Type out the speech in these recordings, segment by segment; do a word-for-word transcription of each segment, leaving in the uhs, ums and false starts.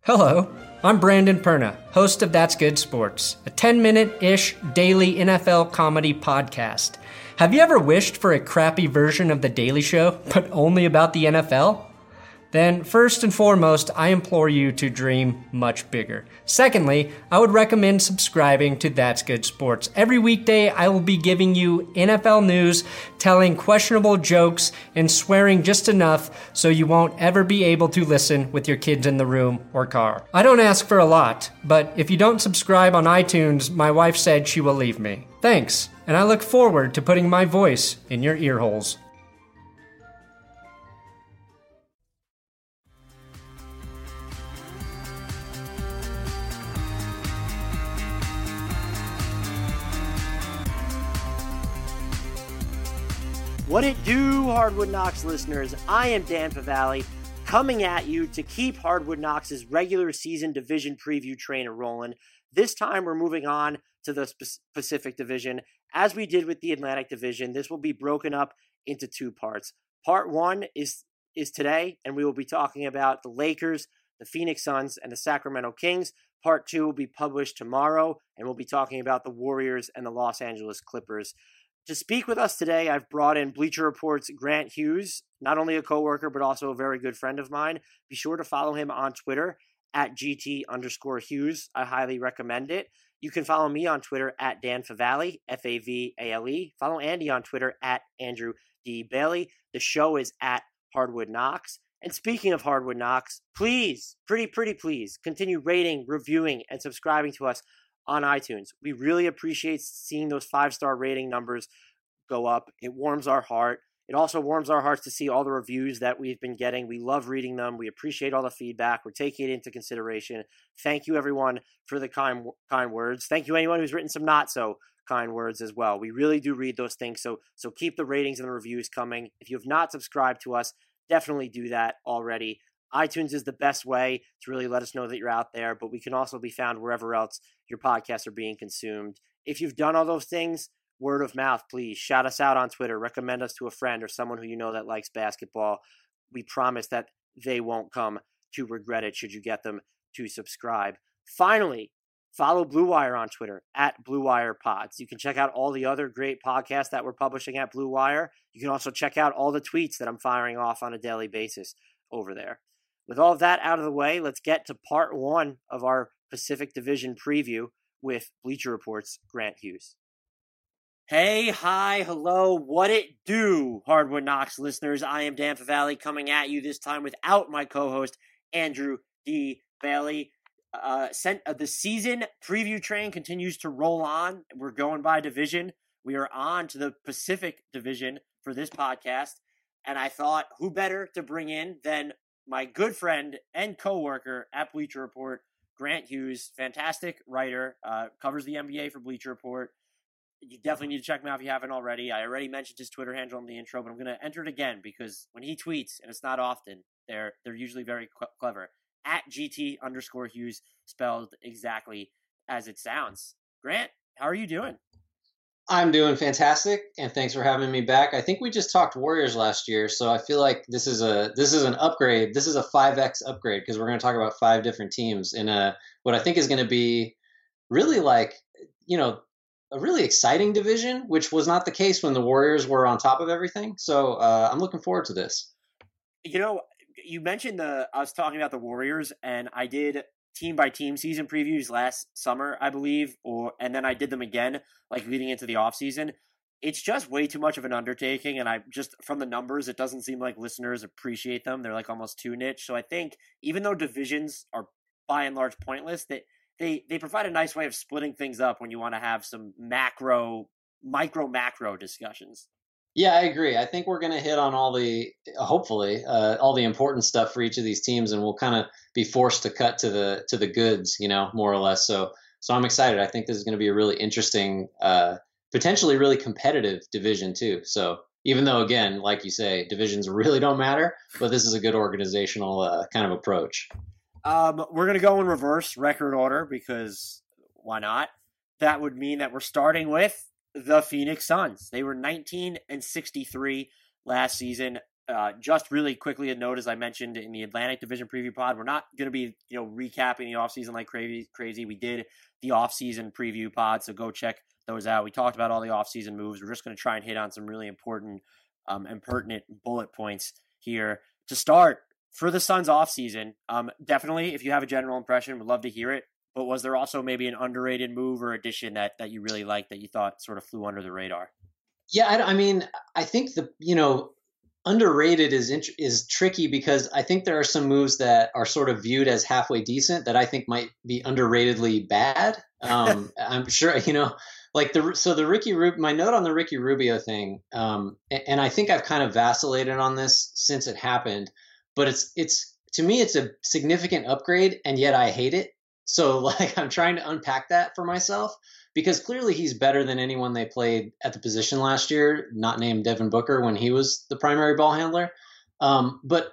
Hello, I'm Brandon Perna, host of That's Good Sports, a ten-minute-ish daily N F L comedy podcast. Have you ever wished for a crappy version of The Daily Show, but only about the N F L? Then, first and foremost, I implore you to dream much bigger. Secondly, I would recommend subscribing to That's Good Sports. Every weekday, I will be giving you N F L news, telling questionable jokes, and swearing just enough so you won't ever be able to listen with your kids in the room or car. I don't ask for a lot, but if you don't subscribe on iTunes, my wife said she will leave me. Thanks, and I look forward to putting my voice in your ear holes. What it do, Hardwood Knocks listeners? I am Dan Favale, coming at you to keep Hardwood Knocks' regular season division preview train rolling. This time we're moving on to the Pacific Division. As we did with the Atlantic Division, this will be broken up into two parts. Part one is, is today, and we will be talking about the Lakers, the Phoenix Suns, and the Sacramento Kings. Part two will be published tomorrow, and we'll be talking about the Warriors and the Los Angeles Clippers. To speak with us today, I've brought in Bleacher Report's Grant Hughes, not only a coworker, but also a very good friend of mine. Be sure to follow him on Twitter at GT underscore Hughes. I highly recommend it. You can follow me on Twitter at Dan Favale, F A V A L E. Follow Andy on Twitter at Andrew D. Bailey. The show is at Hardwood Knocks. And speaking of Hardwood Knocks, please, pretty, pretty please, continue rating, reviewing, and subscribing to us on iTunes. We really appreciate seeing those five-star rating numbers go up. It warms our heart. It also warms our hearts to see all the reviews that we've been getting. We love reading them. We appreciate all the feedback. We're taking it into consideration. Thank you, everyone, for the kind kind words. Thank you, anyone who's written some not so kind words as well. We really do read those things, so so keep the ratings and the reviews coming. If you have not subscribed to us, definitely do that already. iTunes is the best way to really let us know that you're out there, but we can also be found wherever else your podcasts are being consumed. If you've done all those things, word of mouth, please. Shout us out on Twitter. Recommend us to a friend or someone who you know that likes basketball. We promise that they won't come to regret it should you get them to subscribe. Finally, follow Blue Wire on Twitter, at Blue Wire Pods. You can check out all the other great podcasts that we're publishing at Blue Wire. You can also check out all the tweets that I'm firing off on a daily basis over there. With all of that out of the way, let's get to part one of our Pacific Division preview with Bleacher Report's Grant Hughes. Hey, hi, hello, what it do, Hardwood Knocks listeners? I am Dan Favale coming at you this time without my co-host, Andrew D. Bailey. Uh, sent, uh, the season preview train continues to roll on. We're going by division. We are on to the Pacific Division for this podcast. And I thought, who better to bring in than my good friend and coworker at Bleacher Report, Grant Hughes, fantastic writer, uh, covers the N B A for Bleacher Report. You definitely need to check him out if you haven't already. I already mentioned his Twitter handle in the intro, but I'm going to enter it again because when he tweets, and it's not often, they're they're usually very cl- clever. At G T underscore Hughes, spelled exactly as it sounds. Grant, how are you doing? I'm doing fantastic, and thanks for having me back. I think we just talked Warriors last year, so I feel like this is a this is an upgrade. This is a five X upgrade because we're going to talk about five different teams in a what I think is going to be really like, you know, a really exciting division, which was not the case when the Warriors were on top of everything. So uh, I'm looking forward to this. You know, you mentioned the I was talking about the Warriors, and I did team by team season previews last summer, I believe, or and then I did them again, like leading into the off season. It's just way too much of an undertaking, and I just from the numbers, it doesn't seem like listeners appreciate them. They're like almost too niche. So I think even though divisions are by and large pointless, that they they provide a nice way of splitting things up when you want to have some macro, micro macro discussions. Yeah, I agree. I think we're going to hit on all the, hopefully, uh, all the important stuff for each of these teams, and we'll kind of be forced to cut to the to the goods, you know, more or less. So, so I'm excited. I think this is going to be a really interesting, uh, potentially really competitive division too. So, even though, again, like you say, divisions really don't matter, but this is a good organizational uh, kind of approach. Um, we're going to go in reverse record order because why not? That would mean that we're starting with the Phoenix Suns. They were nineteen and sixty-three last season. Uh, just really quickly a note, as I mentioned in the Atlantic Division preview pod, we're not going to be, you know, recapping the offseason like crazy. Crazy. We did the offseason preview pod, so go check those out. We talked about all the offseason moves. We're just going to try and hit on some really important um, and pertinent bullet points here. To start, for the Suns offseason, um, definitely, if you have a general impression, would love to hear it. But was there also maybe an underrated move or addition that that you really liked that you thought sort of flew under the radar? Yeah, I, I mean, I think the, you know, underrated is is tricky because I think there are some moves that are sort of viewed as halfway decent that I think might be underratedly bad. Um, I'm sure, you know, like the so the Ricky Rubio, my note on the Ricky Rubio thing, um, and, and I think I've kind of vacillated on this since it happened, but it's it's to me it's a significant upgrade, and yet I hate it. So like I'm trying to unpack that for myself. Because clearly he's better than anyone they played at the position last year, not named Devin Booker when he was the primary ball handler. Um, but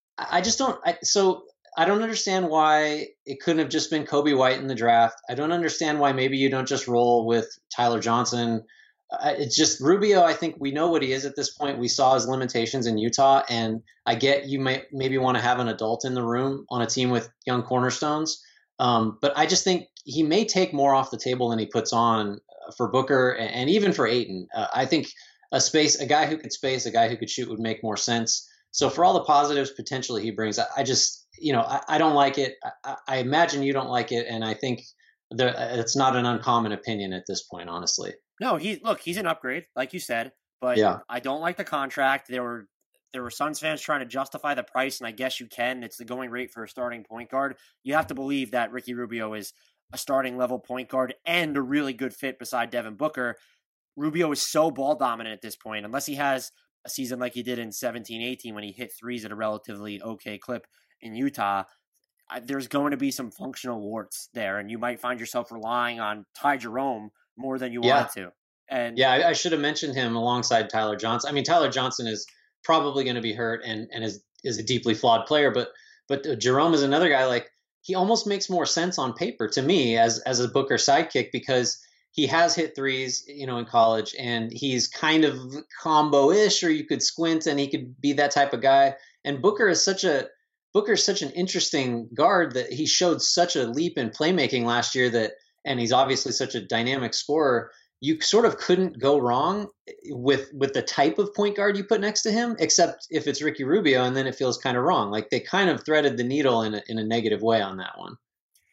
I just don't I, – so I don't understand why it couldn't have just been Kobe White in the draft. I don't understand why maybe you don't just roll with Tyler Johnson. Uh, it's just Rubio, I think we know what he is at this point. We saw his limitations in Utah, and I get you may maybe want to have an adult in the room on a team with young cornerstones. Um, but I just think he may take more off the table than he puts on for Booker and, and even for Ayton. Uh, I think a space, a guy who could space, a guy who could shoot would make more sense. So for all the positives potentially he brings, I, I just, you know, I, I don't like it. I, I imagine you don't like it. And I think there, it's not an uncommon opinion at this point, honestly. No, he look, he's an upgrade, like you said, but yeah. I don't like the contract. There were There were Suns fans trying to justify the price, and I guess you can. It's the going rate for a starting point guard. You have to believe that Ricky Rubio is a starting level point guard and a really good fit beside Devin Booker. Rubio is so ball dominant at this point, unless he has a season like he did in seventeen eighteen when he hit threes at a relatively okay clip in Utah. There's going to be some functional warts there, and you might find yourself relying on Ty Jerome more than you yeah. wanted to. And yeah, I, I should have mentioned him alongside Tyler Johnson. I mean, Tyler Johnson is probably going to be hurt and, and is, is a deeply flawed player. But but uh, Jerome is another guy, like he almost makes more sense on paper to me as as a Booker sidekick because he has hit threes, you know, in college, and he's kind of combo-ish, or you could squint and he could be that type of guy. And Booker is such a Booker is such an interesting guard that he showed such a leap in playmaking last year that, and he's obviously such a dynamic scorer. You sort of couldn't go wrong with with the type of point guard you put next to him, except if it's Ricky Rubio, and then it feels kind of wrong. Like they kind of threaded the needle in a, in a negative way on that one.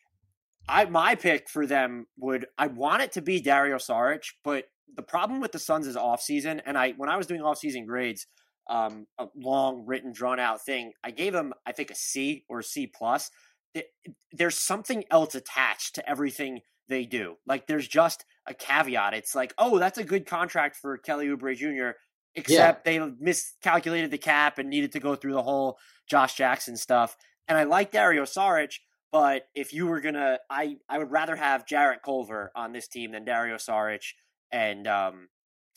I my pick for them would I want it to be Dario Saric, but the problem with the Suns is offseason, and I when I was doing offseason grades, um, a long written drawn out thing, I gave them I think a C or a C plus. There's something else attached to everything they do. Like there's just a caveat. It's like, oh, that's a good contract for Kelly Oubre Junior, except yeah. they miscalculated the cap and needed to go through the whole Josh Jackson stuff. And I like Dario Saric, but if you were going to, I, I would rather have Jarrett Culver on this team than Dario Saric and, um,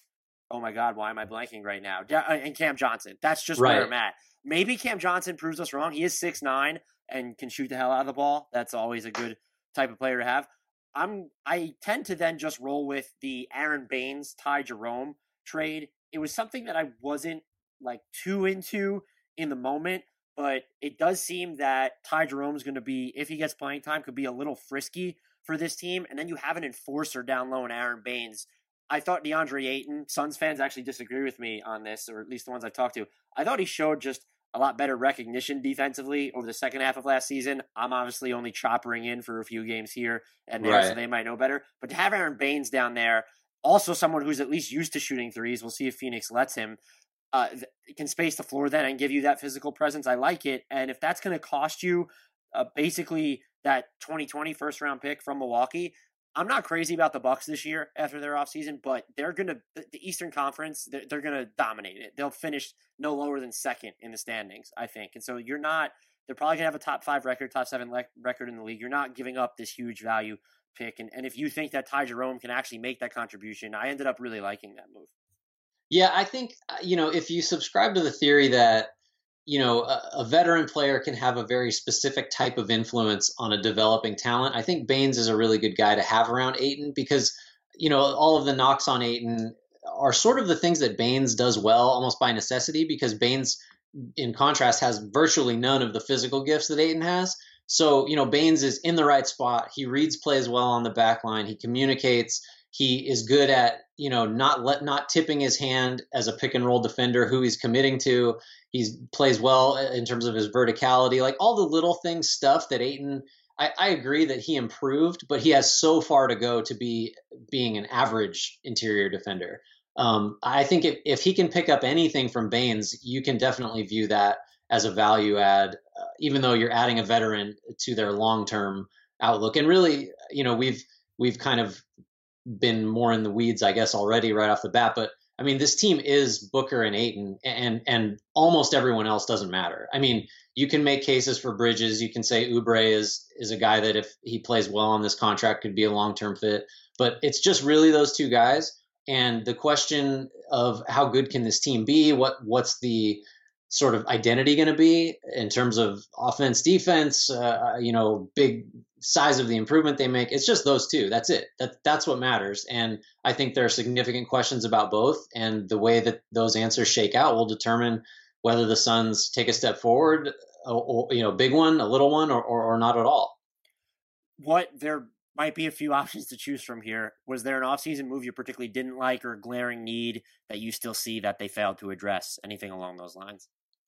oh my God, why am I blanking right now? Da- and Cam Johnson. That's just right. where I'm at. Maybe Cam Johnson proves us wrong. He is six nine and can shoot the hell out of the ball. That's always a good type of player to have. I'm I tend to then just roll with the Aaron Baines, Ty Jerome trade. It was something that I wasn't like too into in the moment, but it does seem that Ty Jerome is going to be, if he gets playing time, could be a little frisky for this team. And then you have an enforcer down low in Aaron Baines. I thought DeAndre Ayton, Suns fans actually disagree with me on this, or at least the ones I've talked to. I thought he showed just a lot better recognition defensively over the second half of last season. I'm obviously only choppering in for a few games here and there, right. so they might know better. But to have Aaron Baines down there, also someone who's at least used to shooting threes, we'll see if Phoenix lets him, uh, can space the floor then and give you that physical presence. I like it. And if that's going to cost you uh, basically that twenty twenty first round pick from Milwaukee, I'm not crazy about the Bucks this year after their offseason, but they're going to – the Eastern Conference, they're, they're going to dominate it. They'll finish no lower than second in the standings, I think. And so you're not – they're probably going to have a top five record, top seven le- record in the league. You're not giving up this huge value pick. And, and if you think that Ty Jerome can actually make that contribution, I ended up really liking that move. Yeah, I think, you know, if you subscribe to the theory that, you know, a, a veteran player can have a very specific type of influence on a developing talent, I think Baines is a really good guy to have around Ayton because, you know, all of the knocks on Ayton are sort of the things that Baynes does well, almost by necessity, because Baynes, in contrast, has virtually none of the physical gifts that Ayton has. So, you know, Baynes is in the right spot. He reads plays well on the back line. He communicates. He is good at, you know, not let not tipping his hand as a pick and roll defender who he's committing to. He plays well in terms of his verticality, like all the little things stuff that Ayton, I, I agree that he improved, but he has so far to go to be being an average interior defender. Um, I think if, if he can pick up anything from Baynes, you can definitely view that as a value add, uh, even though you're adding a veteran to their long-term outlook. And really, you know, we've, we've kind of been more in the weeds, I guess, already right off the bat. But I mean, this team is Booker and Ayton, and and almost everyone else doesn't matter. I mean, you can make cases for Bridges. You can say Oubre is is a guy that if he plays well on this contract could be a long-term fit. But it's just really those two guys. And the question of how good can this team be? What what's the sort of identity going to be in terms of offense, defense, uh, you know, big size of the improvement they make? It's just those two. That's it. That that's what matters. And I think there are significant questions about both. And the way that those answers shake out will determine whether the Suns take a step forward, or, or you know, big one, a little one, or, or, or not at all. What there might be a few options to choose from here. Was there an offseason move you particularly didn't like or a glaring need that you still see that they failed to address? Anything along those lines?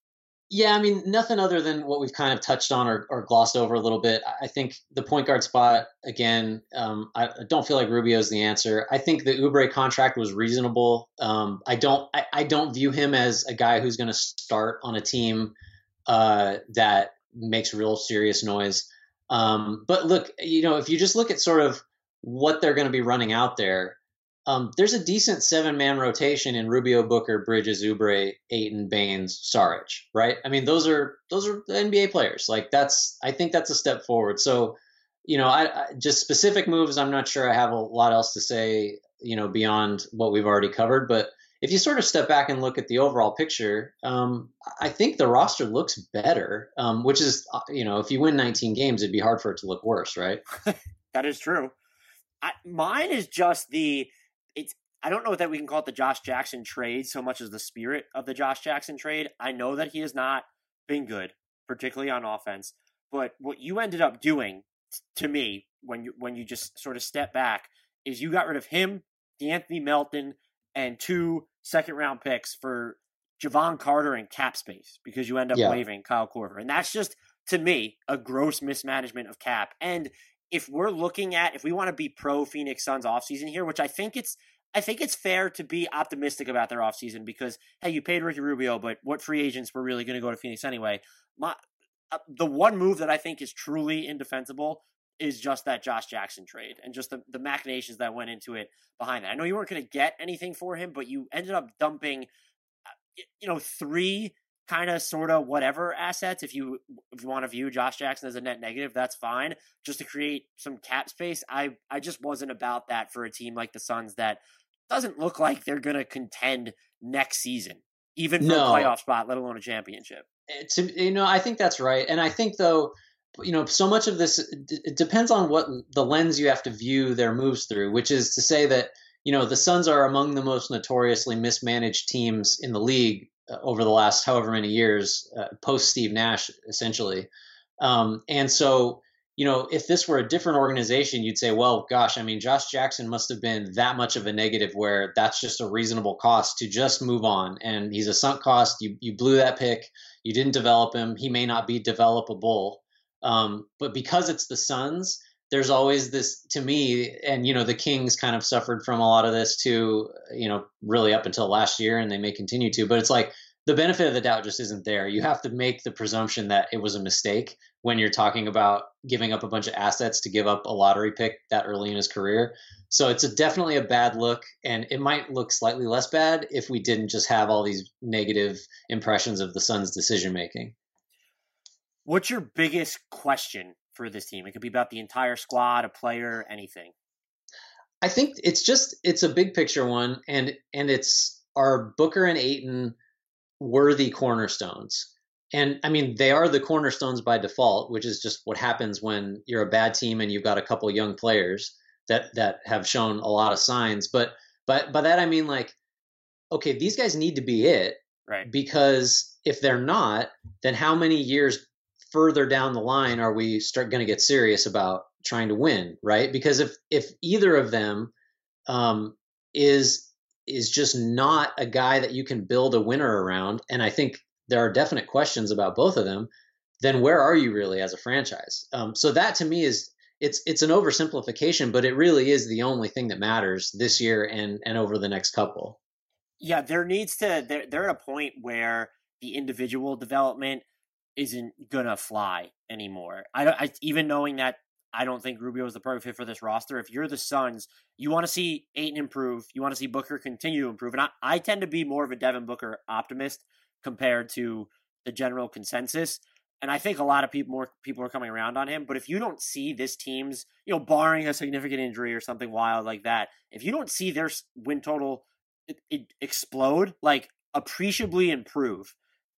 Yeah, I mean, nothing other than what we've kind of touched on or, or glossed over a little bit. I think the point guard spot, again, um, I, I don't feel like Rubio's the answer. I think the Oubre contract was reasonable. Um, I don't I, I don't view him as a guy who's going to start on a team uh, that makes real serious noise. Um, but look, you know, if you just look at sort of what they're going to be running out there, Um, there's a decent seven-man rotation in Rubio, Booker, Bridges, Oubre, Ayton, Baynes, Saric, right? I mean, those are those are the N B A players. Like that's, I think that's a step forward. So, you know, I, I just specific moves. I'm not sure I have a lot else to say, you know, beyond what we've already covered. But if you sort of step back and look at the overall picture, um, I think the roster looks better. Um, which is, you know, if you win nineteen games, it'd be hard for it to look worse, right? That is true. I, mine is just the. It's I don't know that we can call it the Josh Jackson trade so much as the spirit of the Josh Jackson trade. I know that he has not been good, particularly on offense. But what you ended up doing, to me, when you when you just sort of step back, is you got rid of him, D'Anthony Melton, and two second-round picks for Javon Carter and cap space because you end up yeah. waiving Kyle Korver. And that's just, to me, a gross mismanagement of cap. And if we're looking at, if we want to be pro Phoenix Suns offseason here, which I think it's, I think it's fair to be optimistic about their offseason because, hey, you paid Ricky Rubio, but what free agents were really going to go to Phoenix anyway? My, uh, the one move that I think is truly indefensible is just that Josh Jackson trade and just the, the machinations that went into it behind that. I know you weren't going to get anything for him, but you ended up dumping, uh, you know, three kind of sort of whatever assets. If you if you want to view Josh Jackson as a net negative, that's fine. Just to create some cap space. I, I just wasn't about that for a team like the Suns that doesn't look like they're going to contend next season, even for no. a playoff spot, let alone a championship. It's, you know, I think that's right. And I think, though, you know, so much of this, it depends on what the lens you have to view their moves through, which is to say that, you know, the Suns are among the most notoriously mismanaged teams in the league over the last however many years, uh, post Steve Nash, essentially. Um, and so, you know, if this were a different organization, you'd say, well, gosh, I mean, Josh Jackson must have been that much of a negative where that's just a reasonable cost to just move on. And he's a sunk cost. You, you blew that pick. You didn't develop him. He may not be developable. Um, but because it's the Suns, there's always this, to me, and, you know, the Kings kind of suffered from a lot of this too, you know, really up until last year, and they may continue to, but it's like the benefit of the doubt just isn't there. You have to make the presumption that it was a mistake when you're talking about giving up a bunch of assets to give up a lottery pick that early in his career. So it's a, definitely a bad look, and it might look slightly less bad if we didn't just have all these negative impressions of the Suns' decision-making. What's your biggest question for this team? It could be about the entire squad, a player, anything. I think it's just, it's a big picture one. And, and it's, are Booker and Ayton worthy cornerstones? And I mean, they are the cornerstones by default, which is just what happens when you're a bad team and you've got a couple young players that, that have shown a lot of signs. But, but by that, I mean, like, okay, these guys need to be it. Right. Because if they're not, then how many years further down the line are we start going to get serious about trying to win, right? Because if if either of them um, is is just not a guy that you can build a winner around, and I think there are definite questions about both of them, then where are you really as a franchise? Um, so that to me is it's it's an oversimplification, but it really is the only thing that matters this year and and over the next couple. Yeah, there needs to they're, they're at a point where the individual development isn't gonna fly anymore. I, I even knowing that I don't think Rubio is the perfect fit for this roster. If you're the Suns, you want to see Ayton improve. You want to see Booker continue to improve. And I, I tend to be more of a Devin Booker optimist compared to the general consensus. And I think a lot of people more people are coming around on him. But if you don't see this team's, you know, barring a significant injury or something wild like that, if you don't see their win total it, it explode, like appreciably improve,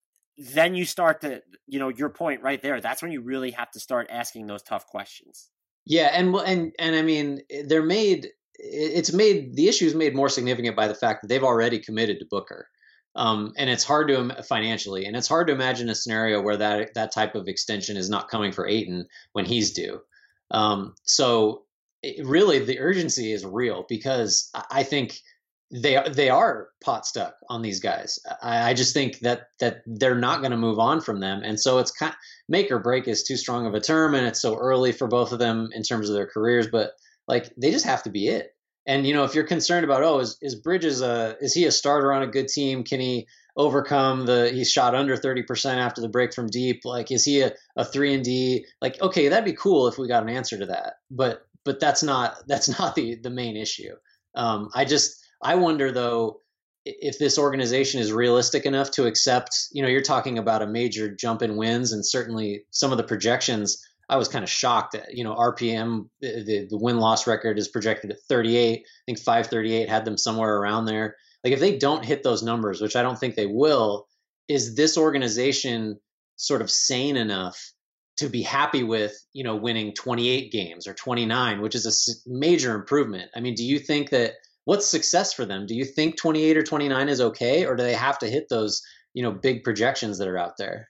then you start to, you know, your point right there. That's when you really have to start asking those tough questions. Yeah, and and and I mean, they're made. It's made the issue is made more significant by the fact that they've already committed to Booker, um, and it's hard to financially, and it's hard to imagine a scenario where that that type of extension is not coming for Ayton when he's due. Um, so it, really, the urgency is real because I think. They they are pot stuck on these guys. I, I just think that that they're not going to move on from them, and so it's kind of, make or break is too strong of a term, and it's so early for both of them in terms of their careers. But like they just have to be it. And you know, if you're concerned about oh, is is Bridges a is he a starter on a good team? Can he overcome the he's shot under thirty percent after the break from deep? Like is he a, a three and D? Like okay, that'd be cool if we got an answer to that. But but that's not that's not the the main issue. Um, I just I wonder, though, if this organization is realistic enough to accept, you know, you're talking about a major jump in wins, and certainly some of the projections, I was kind of shocked at, you know, R P M, the, the win-loss record is projected at thirty-eight. I think five thirty-eight had them somewhere around there. Like if they don't hit those numbers, which I don't think they will, is this organization sort of sane enough to be happy with, you know, winning twenty-eight games or twenty-nine, which is a major improvement? I mean, do you think that what's success for them? Do you think twenty-eight or twenty-nine is okay, or do they have to hit those, you know, big projections that are out there?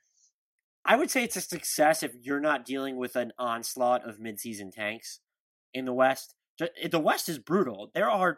I would say it's a success if you're not dealing with an onslaught of midseason tanks in the West. The West is brutal. There are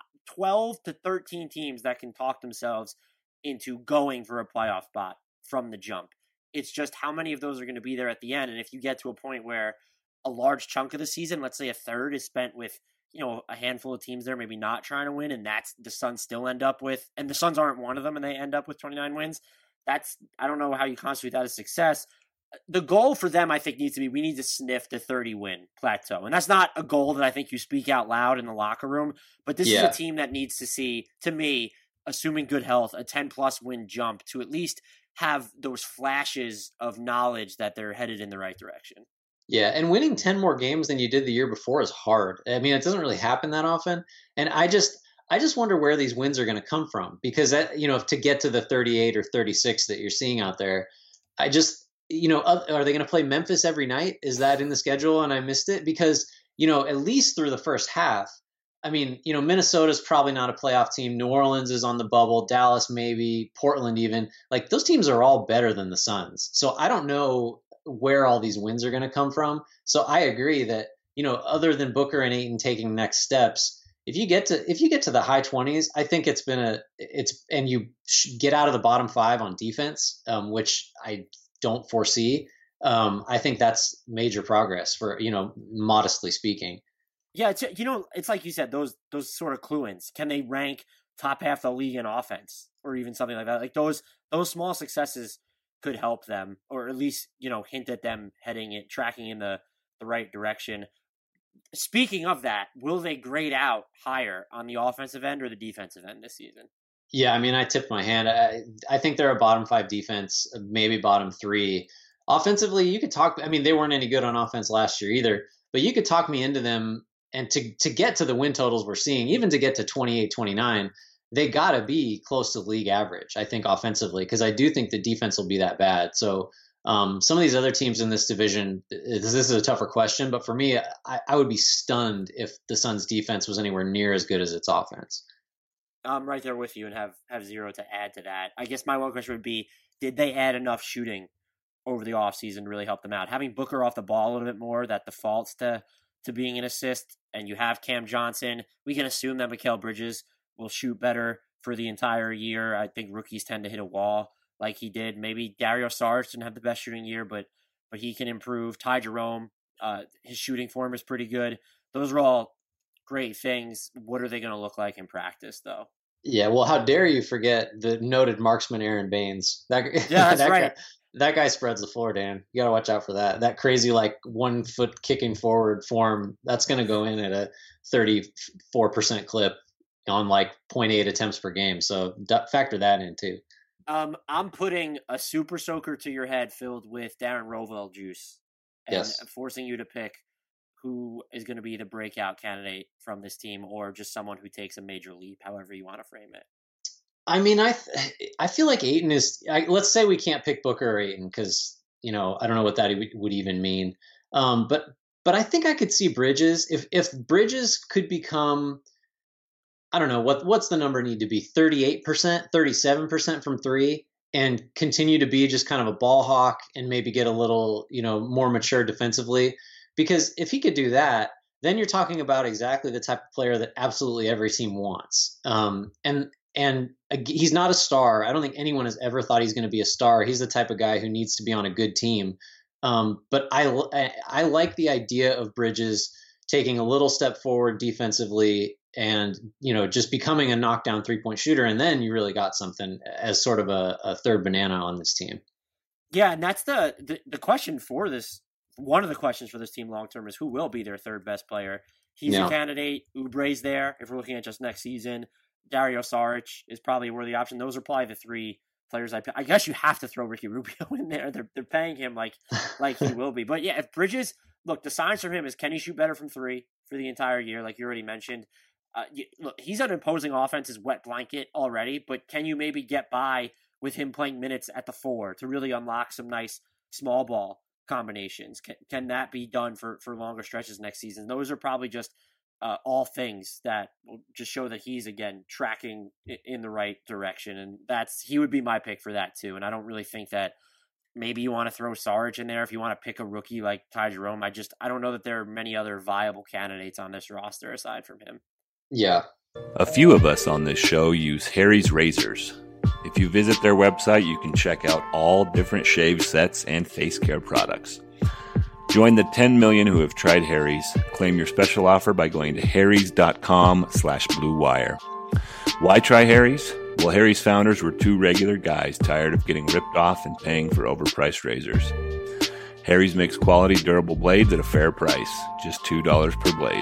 twelve to thirteen teams that can talk themselves into going for a playoff spot from the jump. It's just how many of those are going to be there at the end. And if you get to a point where a large chunk of the season, let's say a third, is spent with, you know, a handful of teams there maybe not trying to win, and that's the Suns still end up with, and the Suns aren't one of them, and they end up with twenty-nine wins. That's, I don't know how you constitute that as success. The goal for them, I think, needs to be, we need to sniff the thirty win plateau. And that's not a goal that I think you speak out loud in the locker room, but this yeah. is a team that needs to see, to me, assuming good health, a ten plus win jump to at least have those flashes of knowledge that they're headed in the right direction. Yeah, and winning ten more games than you did the year before is hard. I mean, it doesn't really happen that often. And I just I just wonder where these wins are going to come from, because that, you know, to get to the thirty-eight or thirty-six that you're seeing out there, I just, you know, are they going to play Memphis every night? Is that in the schedule and I missed it? Because, you know, at least through the first half, I mean, you know, Minnesota's probably not a playoff team. New Orleans is on the bubble. Dallas maybe, Portland even. Like those teams are all better than the Suns. So I don't know where all these wins are going to come from. So I agree that, you know, other than Booker and Ayton taking next steps, if you get to if you get to the high twenties, I think it's been a it's and you get out of the bottom five on defense, um, which I don't foresee. Um, I think that's major progress for, you know, modestly speaking. Yeah, it's, you know, it's like you said, those those sort of clue-ins. Can they rank top half the league in offense, or even something like that? Like those those small successes could help them, or at least, you know, hint at them heading it, tracking in the, the right direction. Speaking of that, will they grade out higher on the offensive end or the defensive end this season? Yeah, I mean, I tipped my hand. I, I think they're a bottom five defense, maybe bottom three. Offensively, you could talk. I mean, they weren't any good on offense last year either, but you could talk me into them. And to to get to the win totals we're seeing, even to get to twenty-eight, twenty-nine, they got to be close to league average, I think, offensively, because I do think the defense will be that bad. So um, some of these other teams in this division, this is a tougher question, but for me, I, I would be stunned if the Suns defense was anywhere near as good as its offense. I'm right there with you and have, have zero to add to that. I guess my one question would be, did they add enough shooting over the offseason to really help them out? Having Booker off the ball a little bit more, that defaults to, to being an assist, and you have Cam Johnson, we can assume that Mikal Bridges will shoot better for the entire year. I think rookies tend to hit a wall like he did. Maybe Dario Saric didn't have the best shooting year, but but he can improve. Ty Jerome, uh, his shooting form is pretty good. Those are all great things. What are they going to look like in practice, though? Yeah, well, how dare you forget the noted marksman Aaron Baines? That, yeah, that's that right. Guy, that guy spreads the floor, Dan. You got to watch out for that. That crazy, like, one foot kicking forward form, that's going to go in at a thirty-four percent clip on like zero point eight attempts per game. So factor that in too. Um, I'm putting a super soaker to your head filled with Darren Rovell juice and yes. forcing you to pick who is going to be the breakout candidate from this team, or just someone who takes a major leap, however you want to frame it. I mean, I th- I feel like Ayton is, I, let's say we can't pick Booker or Ayton because, you know, I don't know what that would even mean. Um, but, but I think I could see Bridges. If, if Bridges could become, I don't know, what what's the number need to be? thirty-eight percent, thirty-seven percent from three, and continue to be just kind of a ball hawk and maybe get a little, you know, more mature defensively. Because if he could do that, then you're talking about exactly the type of player that absolutely every team wants. Um, and and he's not a star. I don't think anyone has ever thought he's going to be a star. He's the type of guy who needs to be on a good team. Um, but I, I I like the idea of Bridges taking a little step forward defensively and, you know, just becoming a knockdown three-point shooter. And then you really got something as sort of a, a third banana on this team. Yeah, and that's the, the, the question for this. One of the questions for this team long-term is who will be their third best player. He's yeah. a candidate. Oubre's there. If we're looking at just next season, Dario Saric is probably a worthy option. Those are probably the three players I I guess you have to throw Ricky Rubio in there. They're they're paying him like like he will be. But yeah, if Bridges, look, the signs from him is, can he shoot better from three for the entire year, like you already mentioned? Uh, you, look, he's an imposing offense's wet blanket already, but can you maybe get by with him playing minutes at the four to really unlock some nice small ball combinations? Can, can that be done for, for longer stretches next season? Those are probably just uh, all things that will just show that he's, again, tracking in the right direction. And that's, he would be my pick for that too. And I don't really think that maybe you want to throw Saric in there if you want to pick a rookie like Ty Jerome. I just, I don't know that there are many other viable candidates on this roster aside from him. Yeah. A few of us on this show use Harry's razors. If you visit their website, you can check out all different shave sets and face care products. Join the ten million who have tried Harry's. Claim your special offer by going to harrys.com slash blue wire. Why try Harry's? Well, Harry's founders were two regular guys tired of getting ripped off and paying for overpriced razors. Harry's makes quality, durable blades at a fair price, just two dollars per blade.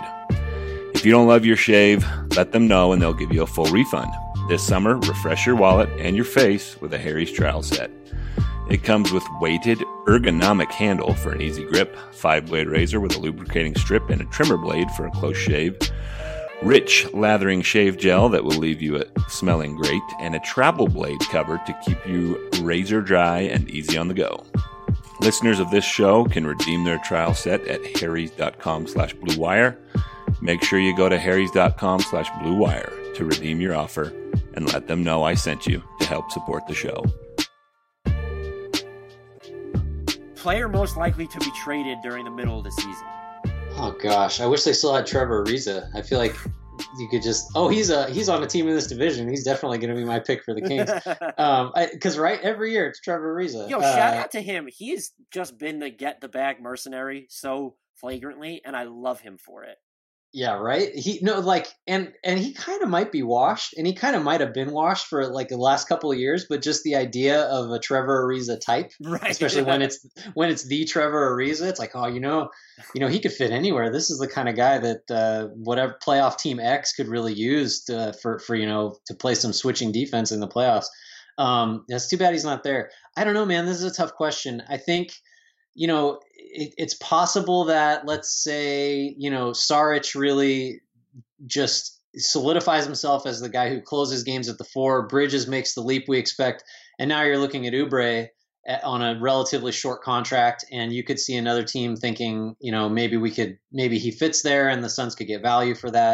If you don't love your shave, let them know and they'll give you a full refund. This summer, refresh your wallet and your face with a Harry's trial set. It comes with weighted, ergonomic handle for an easy grip, five-blade razor with a lubricating strip and a trimmer blade for a close shave, rich, lathering shave gel that will leave you smelling great, and a travel blade cover to keep you razor dry and easy on the go. Listeners of this show can redeem their trial set at harrys.com slash blue wire. Make sure you go to harrys.com slash blue wire to redeem your offer and let them know I sent you to help support the show. Player most likely to be traded during the middle of the season. Oh gosh, I wish they still had Trevor Ariza. I feel like you could just, oh, he's a he's on a team in this division. He's definitely going to be my pick for the Kings. um, because right, every year it's Trevor Ariza. Yo, uh, shout out to him. He has just been the get the bag mercenary so flagrantly, and I love him for it. Yeah, right. He no like and and he kind of might be washed, and he kind of might have been washed for like the last couple of years. But just the idea of a Trevor Ariza type, right, especially yeah. when it's when it's the Trevor Ariza, it's like, oh, you know, you know, he could fit anywhere. This is the kind of guy that uh, whatever playoff team X could really use to, for for you know to play some switching defense in the playoffs. Um, it's too bad he's not there. I don't know, man. This is a tough question. I think. You know, it, it's possible that, let's say, you know, Saric really just solidifies himself as the guy who closes games at the four. Bridges makes the leap we expect. And now you're looking at Oubre on a relatively short contract. And you could see another team thinking, you know, maybe we could, maybe he fits there and the Suns could get value for that.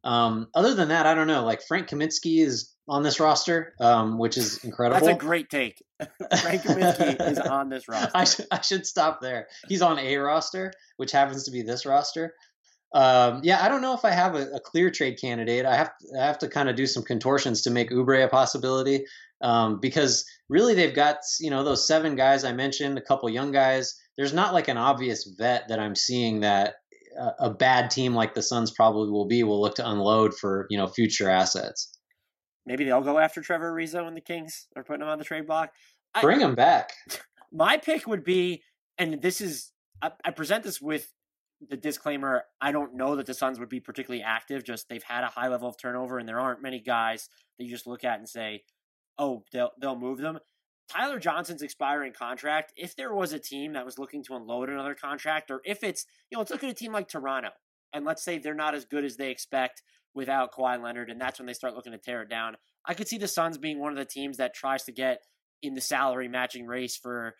Um, other than that, I don't know. Like Frank Kaminsky is on this roster, um, which is incredible. That's a great take. Frank Kaminsky is on this roster. I should, I should stop there. He's on a roster, which happens to be this roster. Um, yeah, I don't know if I have a, a clear trade candidate. I have I have to kind of do some contortions to make Oubre a possibility, um, because really they've got, you know, those seven guys I mentioned, a couple young guys. There's not like an obvious vet that I'm seeing that a, a bad team like the Suns probably will be will look to unload for, you know, future assets. Maybe they'll go after Trevor Ariza when the Kings are putting him on the trade block. Bring I, him back. My pick would be, and this is, I, I present this with the disclaimer, I don't know that the Suns would be particularly active. Just they've had a high level of turnover, and there aren't many guys that you just look at and say, "Oh, they'll they'll move them." Tyler Johnson's expiring contract. If there was a team that was looking to unload another contract, or if it's, you know, let's look at a team like Toronto, and let's say they're not as good as they expect without Kawhi Leonard, and that's when they start looking to tear it down. I could see the Suns being one of the teams that tries to get in the salary matching race for,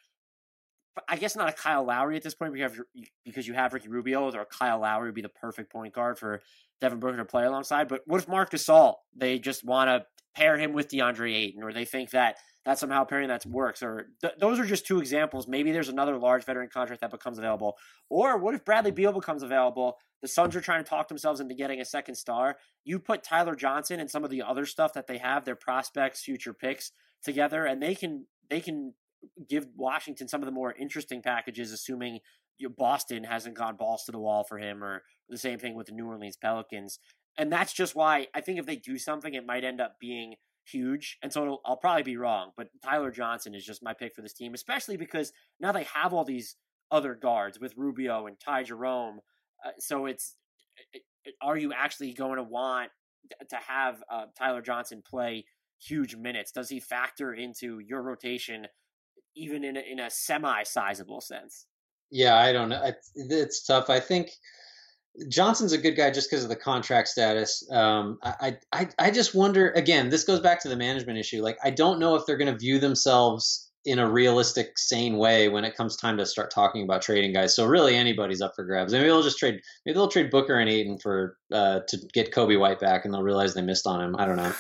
I guess not a Kyle Lowry at this point because you have, because you have Ricky Rubio, or Kyle Lowry would be the perfect point guard for Devin Booker to play alongside. But what if Marc Gasol, they just want to pair him with DeAndre Ayton, or they think that that somehow pairing that works, or th- those are just two examples. Maybe there's another large veteran contract that becomes available. Or what if Bradley Beal becomes available? The Suns are trying to talk themselves into getting a second star. You put Tyler Johnson and some of the other stuff that they have, their prospects, future picks together, and they can they can give Washington some of the more interesting packages, assuming you know, Boston hasn't gone balls to the wall for him, or the same thing with the New Orleans Pelicans. And that's just why I think if they do something, it might end up being huge. And so it'll, I'll probably be wrong, but Tyler Johnson is just my pick for this team, especially because now they have all these other guards with Rubio and Ty Jerome. Uh, so it's, it, it, are you actually going to want to have uh, Tyler Johnson play huge minutes? Does he factor into your rotation even in a, in a semi-sizable sense? Yeah, I don't know. It's, it's tough. I think Johnson's a good guy just because of the contract status. Um, I, I, I just wonder, again, this goes back to the management issue. Like, I don't know if they're going to view themselves in a realistic, sane way when it comes time to start talking about trading guys. So really anybody's up for grabs. Maybe they'll just trade, maybe they'll trade Booker and Ayton for, uh, to get Kobe White back, and they'll realize they missed on him. I don't know.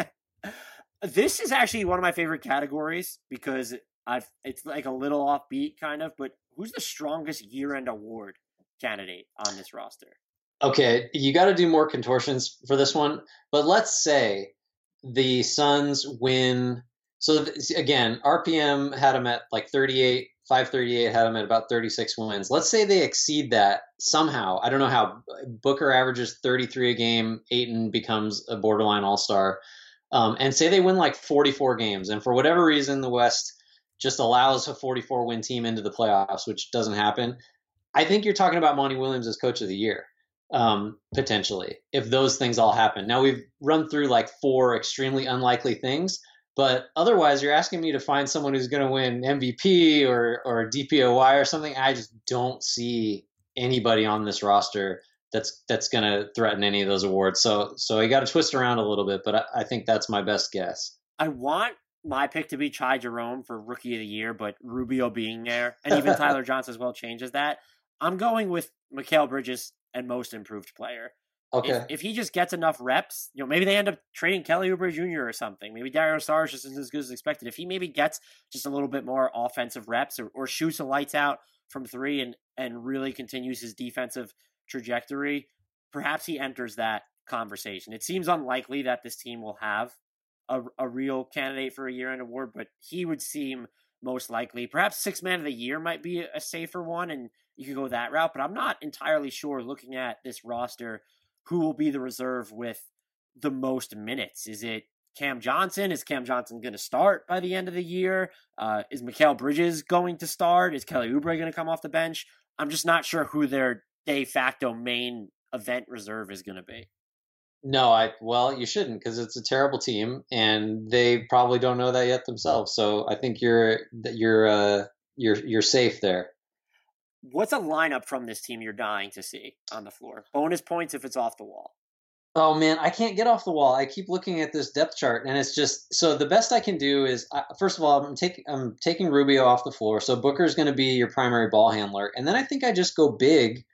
This is actually one of my favorite categories because I've, it's like a little offbeat kind of, but who's the strongest year-end award candidate on this roster? Okay, you got to do more contortions for this one, but let's say the Suns win. So th- again, R P M had them at like thirty-eight, five thirty-eight had them at about thirty-six wins. Let's say they exceed that somehow. I don't know how. Booker averages thirty-three a game, Ayton becomes a borderline all-star, um, and say they win like forty-four games, and for whatever reason the West just allows a forty-four win team into the playoffs, which doesn't happen. I think you're talking about Monty Williams as coach of the year, um, potentially, if those things all happen. Now, we've run through like four extremely unlikely things, but otherwise you're asking me to find someone who's going to win M V P or, or D P O Y or something. I just don't see anybody on this roster that's that's going to threaten any of those awards. So so you got to twist around a little bit, but I, I think that's my best guess. I want my pick to be Ty Jerome for Rookie of the Year, but Rubio being there, and even Tyler Johnson as well changes that. I'm going with Mikal Bridges and Most Improved Player. Okay. If, if he just gets enough reps, you know, maybe they end up trading Kelly Oubre Junior or something. Maybe Dario Saric just isn't as good as expected. If he maybe gets just a little bit more offensive reps, or, or shoots the lights out from three and, and really continues his defensive trajectory, perhaps he enters that conversation. It seems unlikely that this team will have a, a real candidate for a year-end award, but he would seem most likely. Perhaps Sixth Man of the Year might be a safer one, and you could go that route, but I'm not entirely sure, looking at this roster, who will be the reserve with the most minutes. Is it Cam Johnson? Is Cam Johnson going to start by the end of the year? Uh, is Mikal Bridges going to start? Is Kelly Oubre going to come off the bench? I'm just not sure who their de facto main event reserve is going to be. No, I well, you shouldn't, because it's a terrible team, and they probably don't know that yet themselves. So I think you're you're uh, you're you're safe there. What's a lineup from this team you're dying to see on the floor? Bonus points if it's off the wall. Oh man, I can't get off the wall. I keep looking at this depth chart, and it's just so. The best I can do is, uh, first of all, I'm taking I'm taking Rubio off the floor, so Booker's going to be your primary ball handler, and then I think I just go big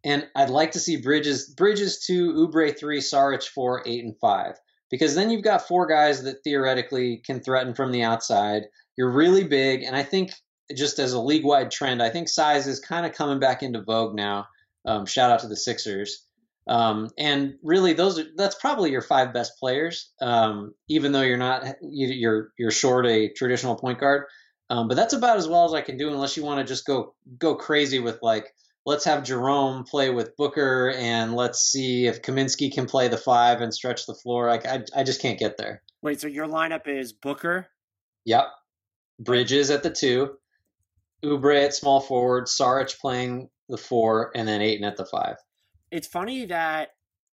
And I'd like to see Bridges, Bridges two, Oubre three, Saric four, eight, and five. Because then you've got four guys that theoretically can threaten from the outside. You're really big. And I think just as a league-wide trend, I think size is kind of coming back into vogue now. Um, shout out to the Sixers. Um, and really, those are, that's probably your five best players, um, even though you're not you, you're you're short a traditional point guard. Um, but that's about as well as I can do, unless you want to just go go crazy with like, let's have Jerome play with Booker, and let's see if Kaminsky can play the five and stretch the floor. Like I I just can't get there. Wait, so your lineup is Booker? Yep. Bridges at the two, Oubre at small forward, Saric playing the four, and then Ayton at the five. It's funny that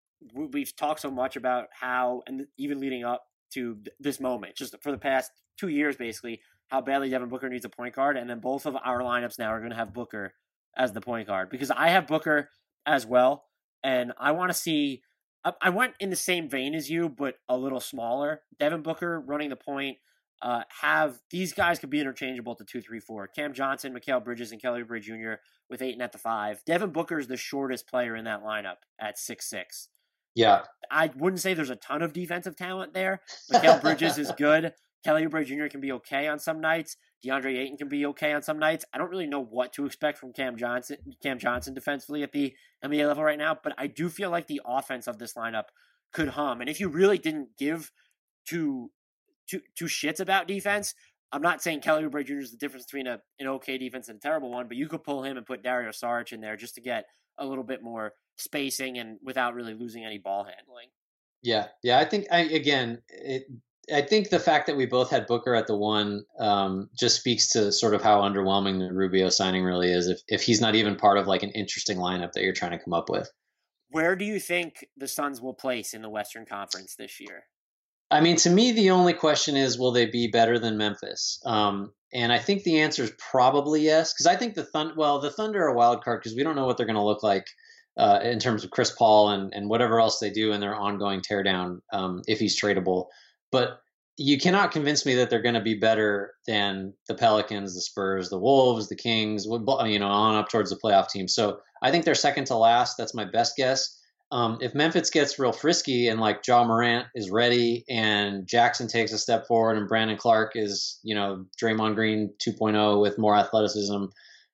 we've talked so much about how, and even leading up to this moment, just for the past two years, basically, how badly Devin Booker needs a point guard, and then both of our lineups now are going to have Booker as the point guard, because I have Booker as well, and I want to see, I, I went in the same vein as you, but a little smaller. Devin Booker running the point, uh, have, these guys could be interchangeable to two, three, four. Cam Johnson, Mikal Bridges, and Kelly Oubre Junior with Ayton at the five. Devin Booker is the shortest player in that lineup at six six. Yeah. I wouldn't say there's a ton of defensive talent there. Mikal Bridges is good. Kelly Oubre Junior can be okay on some nights. DeAndre Ayton can be okay on some nights. I don't really know what to expect from Cam Johnson, Cam Johnson defensively at the N B A level right now, but I do feel like the offense of this lineup could hum. And if you really didn't give two, two, two shits about defense, I'm not saying Kelly Oubre Junior is the difference between a, an okay defense and a terrible one, but you could pull him and put Dario Saric in there just to get a little bit more spacing and without really losing any ball handling. Yeah. Yeah. I think, I, again, it, I think the fact that we both had Booker at the one um, just speaks to sort of how underwhelming the Rubio signing really is. If if he's not even part of like an interesting lineup that you're trying to come up with. Where do you think the Suns will place in the Western Conference this year? I mean, to me, the only question is, will they be better than Memphis? Um, and I think the answer is probably yes, because I think the Thunder, well, the Thunder are a wild card because we don't know what they're going to look like uh, in terms of Chris Paul and, and whatever else they do in their ongoing teardown um, if he's tradable. But you cannot convince me that they're going to be better than the Pelicans, the Spurs, the Wolves, the Kings, you know, on up towards the playoff team. So I think they're second to last. That's my best guess. Um, if Memphis gets real frisky and like Ja Morant is ready and Jackson takes a step forward and Brandon Clark is, you know, Draymond Green two point oh with more athleticism,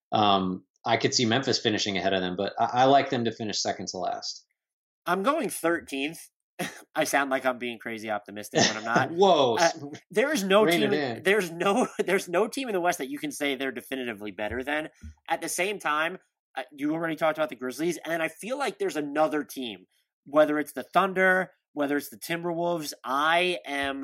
um, I could see Memphis finishing ahead of them. But I, I like them to finish second to last. I'm going thirteenth. I sound like I'm being crazy optimistic when I'm not. Whoa! Uh, there is no Rein team. it in. There's no. There's no team in the West that you can say they're definitively better than. At the same time, uh, you already talked about the Grizzlies, and I feel like there's another team, whether it's the Thunder, whether it's the Timberwolves. I am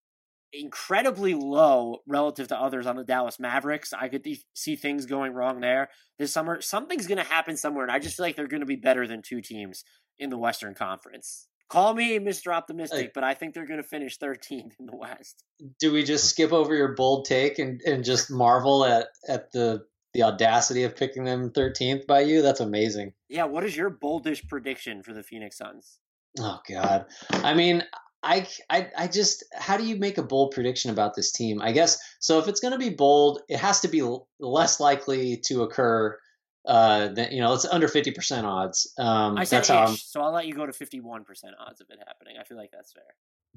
incredibly low relative to others on the Dallas Mavericks. I could th- see things going wrong there this summer. Something's going to happen somewhere, and I just feel like they're going to be better than two teams in the Western Conference. Call me Mister Optimistic, but I think they're going to finish thirteenth in the West. Do we just skip over your bold take and, and just marvel at, at the the audacity of picking them thirteenth by you? That's amazing. Yeah, what is your boldish prediction for the Phoenix Suns? Oh, God. I mean, I, I, I just, how do you make a bold prediction about this team? I guess, so if it's going to be bold, it has to be l- less likely to occur Uh, then, you know, it's under fifty percent odds. Um, I said that's how I'm, ish, so I'll let you go to fifty-one percent odds of it happening. I feel like that's fair.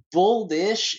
Boldish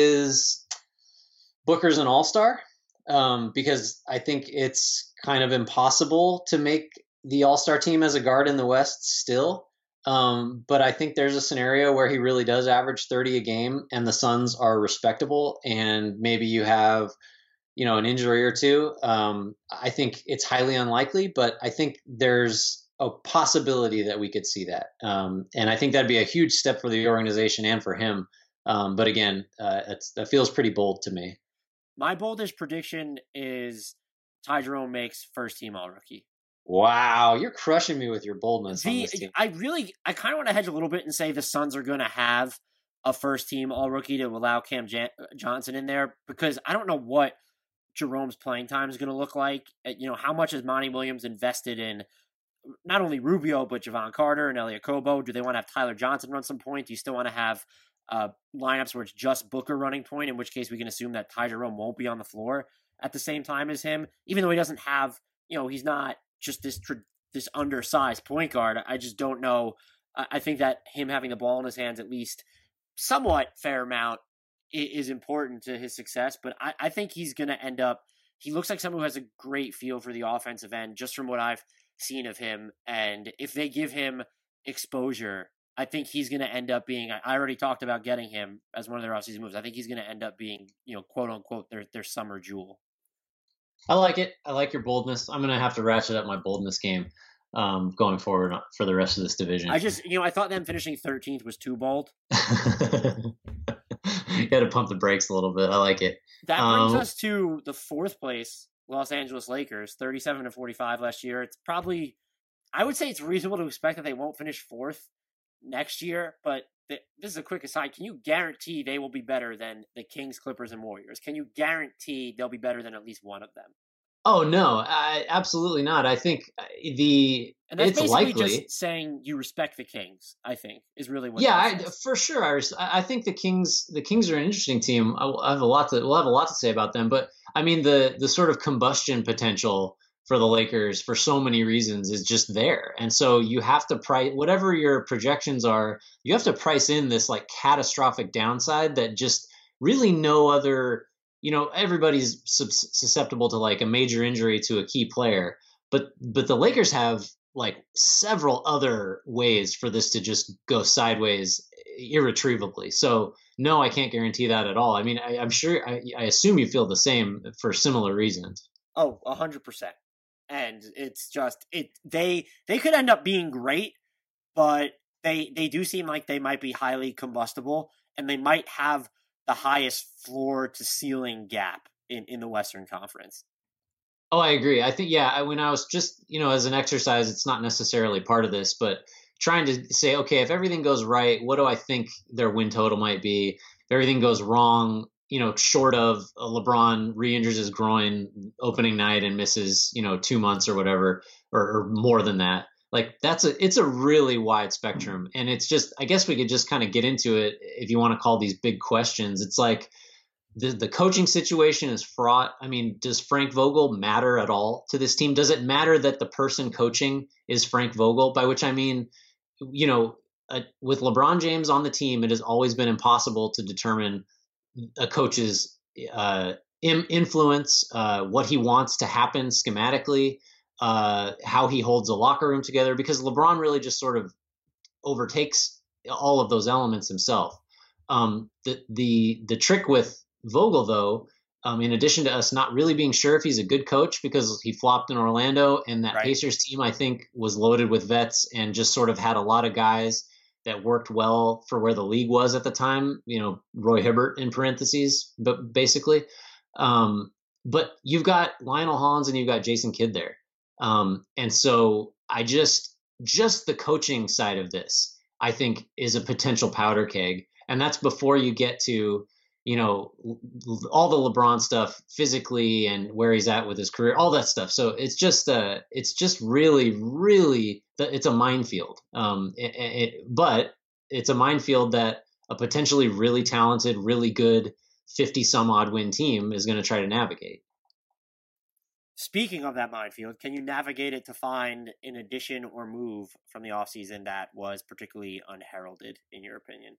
is Booker's an all-star um, because I think it's kind of impossible to make the all-star team as a guard in the West still. Um, but I think there's a scenario where he really does average thirty a game and the Suns are respectable and maybe you have – you know, an injury or two. Um, I think it's highly unlikely, but I think there's a possibility that we could see that. Um, and I think that'd be a huge step for the organization and for him. Um, but again, uh, it's, that feels pretty bold to me. My boldest prediction is Ty Jerome makes first team all rookie. Wow. You're crushing me with your boldness. The, on this team. I really, I kind of want to hedge a little bit and say the Suns are going to have a first team all rookie to allow Cam Jan- Johnson in there because I don't know what Jerome's playing time is going to look like. You know, how much is Monty Williams invested in not only Rubio, but Javon Carter and Elie Okobo? Do they want to have Tyler Johnson run some point? Do you still want to have uh, lineups where it's just Booker running point, in which case we can assume that Ty Jerome won't be on the floor at the same time as him, even though he doesn't have, you know, he's not just this, this undersized point guard. I just don't know. I think that him having the ball in his hands at least somewhat fair amount is important to his success. But I, I think he's going to end up, he looks like someone who has a great feel for the offensive end just from what I've seen of him. And if they give him exposure, I think he's going to end up being, I already talked about getting him as one of their offseason moves. I think he's going to end up being, you know, quote unquote, their, their summer jewel. I like it. I like your boldness. I'm going to have to ratchet up my boldness game um, going forward for the rest of this division. I just, you know, I thought them finishing thirteenth was too bold. You got to pump the brakes a little bit. I like it. That brings um, us to the fourth place, Los Angeles Lakers, thirty-seven to forty-five last year. It's probably, I would say it's reasonable to expect that they won't finish fourth next year, but th- this is a quick aside. Can you guarantee they will be better than the Kings, Clippers, and Warriors? Can you guarantee they'll be better than at least one of them? Oh, no, I, absolutely not. I think the and that's it's basically likely. Just saying you respect the Kings, I think, is really what. Yeah, I, for sure. I, res- I think the Kings, the Kings are an interesting team. I, I have a lot to, we'll have a lot to say about them. But I mean, the the sort of combustion potential for the Lakers, for so many reasons, is just there. And so you have to price whatever your projections are. You have to price in this like catastrophic downside that just really no other. You know, everybody's susceptible to like a major injury to a key player, but but the Lakers have like several other ways for this to just go sideways irretrievably. So no, I can't guarantee that at all. I mean, I, I'm sure, I, I assume you feel the same for similar reasons. Oh, a hundred percent. And it's just it. They they could end up being great, but they they do seem like they might be highly combustible, and they might have the highest floor to ceiling gap in, in the Western Conference. Oh, I agree. I think, yeah, I, when I was just, you know, as an exercise, it's not necessarily part of this, but trying to say, okay, if everything goes right, what do I think their win total might be? If everything goes wrong, you know, short of LeBron re-injures his groin opening night and misses, you know, two months or whatever, or, or more than that. Like that's a, it's a really wide spectrum. And it's just, I guess we could just kind of get into it if you want to call these big questions. It's like the, the coaching situation is fraught. I mean, does Frank Vogel matter at all to this team? Does it matter that the person coaching is Frank Vogel? By which I mean, you know, uh, with LeBron James on the team, it has always been impossible to determine a coach's uh, in, influence, uh, what he wants to happen schematically, uh, how he holds the locker room together, because LeBron really just sort of overtakes all of those elements himself. Um, the, the, the trick with Vogel, though, um, in addition to us not really being sure if he's a good coach because he flopped in Orlando, and that right. Pacers team, I think, was loaded with vets and just sort of had a lot of guys that worked well for where the league was at the time, you know, Roy Hibbert in parentheses, but basically. Um, but you've got Lionel Hollins and you've got Jason Kidd there. Um, and so I just, just the coaching side of this, I think is a potential powder keg. And that's before you get to, you know, all the LeBron stuff physically and where he's at with his career, all that stuff. So it's just, uh, it's just really, really, it's a minefield. Um, it, it, but it's a minefield that a potentially really talented, really good fifty some odd win team is going to try to navigate. Speaking of that minefield, can you navigate it to find an addition or move from the offseason that was particularly unheralded, in your opinion?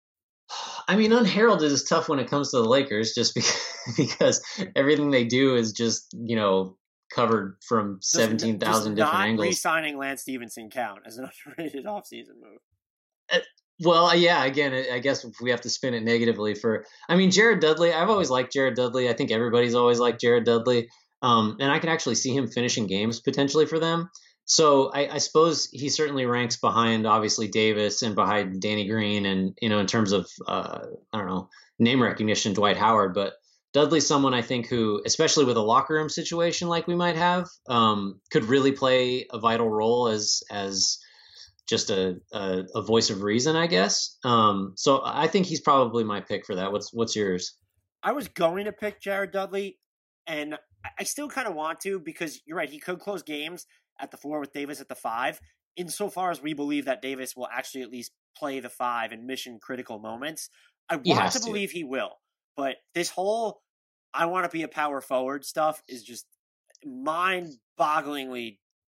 I mean, unheralded is tough when it comes to the Lakers, just because, because everything they do is just, you know, covered from seventeen thousand different not angles. Re-signing Lance Stevenson count as an underrated offseason move? Uh, well, yeah, again, I guess if we have to spin it negatively for, I mean, Jared Dudley, I've always liked Jared Dudley. I think everybody's always liked Jared Dudley. Um, and I can actually see him finishing games potentially for them. So I, I suppose he certainly ranks behind, obviously, Davis and behind Danny Green and, you know, in terms of, uh, I don't know, name recognition, Dwight Howard. But Dudley's someone I think who, especially with a locker room situation like we might have, um, could really play a vital role as as just a, a, a voice of reason, I guess. Um, so I think he's probably my pick for that. What's what's yours? I was going to pick Jared Dudley, and I still kind of want to because you're right. He could close games at the four with Davis at the five, insofar as we believe that Davis will actually at least play the five in mission critical moments. I want to, to believe he will, but this whole I want to be a power forward stuff is just mind bogglingly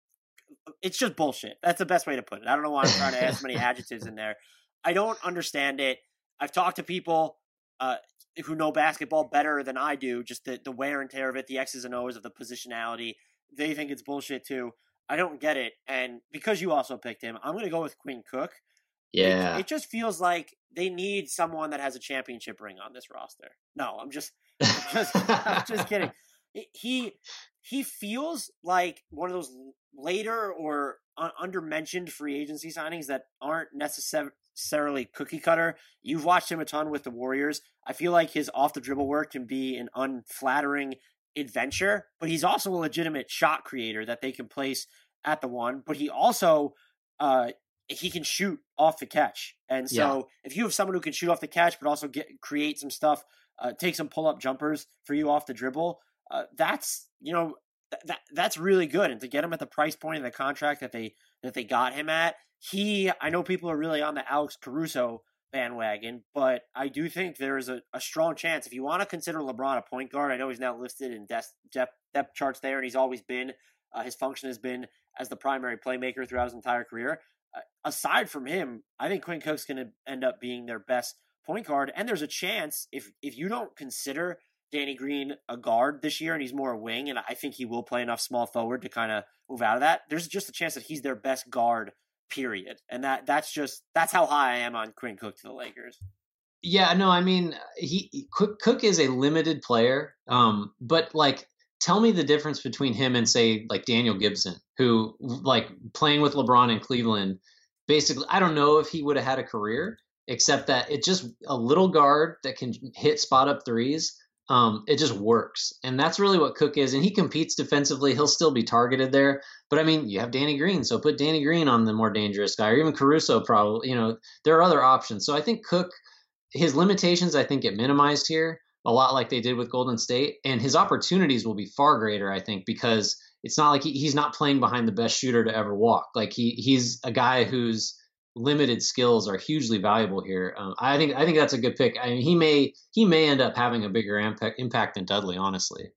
it's just bullshit. That's the best way to put it. I don't know why I'm trying to add so many adjectives in there. I don't understand it. I've talked to people uh, who know basketball better than I do, just the, the wear and tear of it, the X's and O's of the positionality. They think it's bullshit too. I don't get it. And because you also picked him, I'm going to go with Quinn Cook. Yeah. It, it just feels like they need someone that has a championship ring on this roster. No, I'm just, I'm just, I'm just kidding. He, he feels like one of those later or un- under-mentioned free agency signings that aren't necessarily cookie cutter. You've watched him a ton with the Warriors. I feel like his off-the-dribble work can be an unflattering adventure, but he's also a legitimate shot creator that they can place at the one. But he also, uh, he can shoot off the catch. And so yeah. if you have someone who can shoot off the catch, but also get create some stuff, uh, take some pull-up jumpers for you off the dribble, uh, that's, you know, th- that that's really good. And to get him at the price point of the contract that they that they got him at, he, I know people are really on the Alex Caruso bandwagon, but I do think there is a, a strong chance if you want to consider LeBron a point guard. I know he's now listed in depth depth, depth charts there, and he's always been, uh, his function has been as the primary playmaker throughout his entire career. Uh, aside from him, I think Quinn Cook's going to end up being their best point guard. And there's a chance if, if you don't consider Danny Green a guard this year and he's more a wing, and I think he will play enough small forward to kind of move out of that, there's just a chance that he's their best guard, period. And that that's just, that's how high I am on Quinn Cook to the Lakers. Yeah, no, I mean, he Cook, Cook is a limited player, um, but like, tell me the difference between him and, say, like Daniel Gibson, who, like, playing with LeBron in Cleveland, basically, I don't know if he would have had a career, except that it's just a little guard that can hit spot up threes. Um, it just works. And that's really what Cook is. And he competes defensively. He'll still be targeted there. But, I mean, you have Danny Green, so put Danny Green on the more dangerous guy, or even Caruso probably. You know, there are other options. So I think Cook, his limitations, I think, get minimized here, a lot like they did with Golden State. And his opportunities will be far greater, I think, because it's not like he, he's not playing behind the best shooter to ever walk. Like he he's a guy whose limited skills are hugely valuable here. Um, I think I think that's a good pick. I mean, he may he may end up having a bigger impact, impact than Dudley, honestly.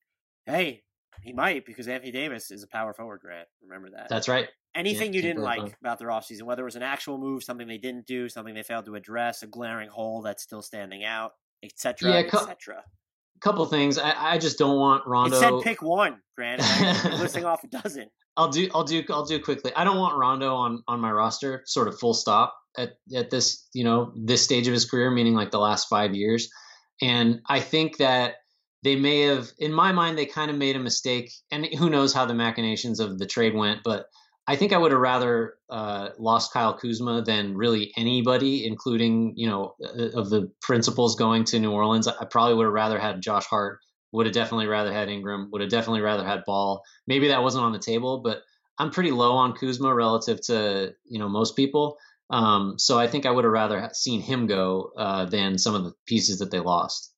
Hey, he might, because Anthony Davis is a power forward, Grant. Remember that. That's right. Anything yeah, you didn't like fun. about their offseason, whether it was an actual move, something they didn't do, something they failed to address, a glaring hole that's still standing out, et cetera, yeah, et cetera. A couple things. I, I just don't want Rondo. It said pick one, Grant. You're listing off a dozen. I'll do. I'll do. I'll do quickly. I don't want Rondo on, on my roster. Sort of full stop at at this you know this stage of his career, meaning like the last five years. And I think that they may have, in my mind, they kind of made a mistake. And who knows how the machinations of the trade went, but I think I would have rather uh, lost Kyle Kuzma than really anybody, including, you know, of the principals going to New Orleans. I probably would have rather had Josh Hart, would have definitely rather had Ingram, would have definitely rather had Ball. Maybe that wasn't on the table, but I'm pretty low on Kuzma relative to, you know, most people. Um, so I think I would have rather seen him go uh, than some of the pieces that they lost.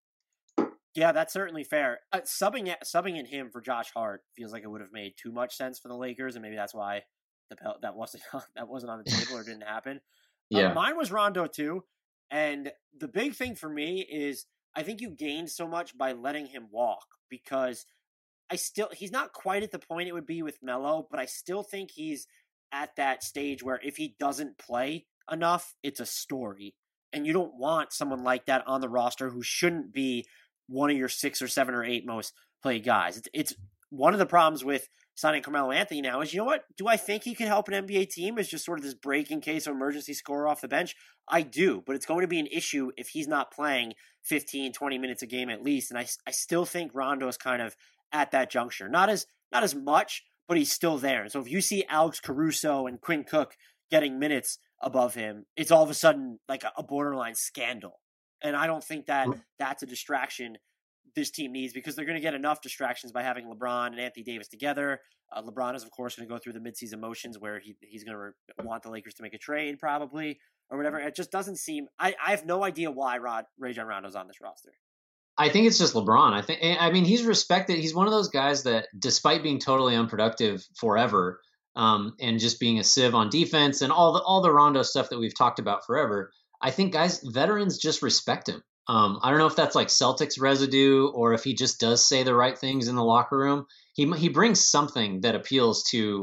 Yeah, that's certainly fair. Uh, subbing subbing in him for Josh Hart feels like it would have made too much sense for the Lakers, and maybe that's why the that wasn't that wasn't on the table or didn't happen. Yeah, uh, mine was Rondo too, and the big thing for me is I think you gained so much by letting him walk, because I still he's not quite at the point it would be with Melo, but I still think he's at that stage where if he doesn't play enough, it's a story, and you don't want someone like that on the roster who shouldn't be one of your six or seven or eight most played guys. It's, it's one of the problems with signing Carmelo Anthony now is, you know what? Do I think he can help an N B A team as just sort of this break in case of emergency scorer off the bench? I do, but it's going to be an issue if he's not playing fifteen, twenty minutes a game at least. And I, I still think Rondo is kind of at that juncture. Not as, not as much, but he's still there. And so if you see Alex Caruso and Quinn Cook getting minutes above him, it's all of a sudden like a, a borderline scandal. And I don't think that that's a distraction this team needs, because they're going to get enough distractions by having LeBron and Anthony Davis together. Uh, LeBron is, of course, going to go through the midseason motions where he he's going to want the Lakers to make a trade probably or whatever. It just doesn't seem – I I have no idea why Rod Rajon Rondo's on this roster. I think it's just LeBron. I think, I mean, he's respected. He's one of those guys that, despite being totally unproductive forever um, and just being a sieve on defense and all the all the Rondo stuff that we've talked about forever, I think guys, veterans just respect him. Um, I don't know if that's like Celtics residue or if he just does say the right things in the locker room. He he brings something that appeals to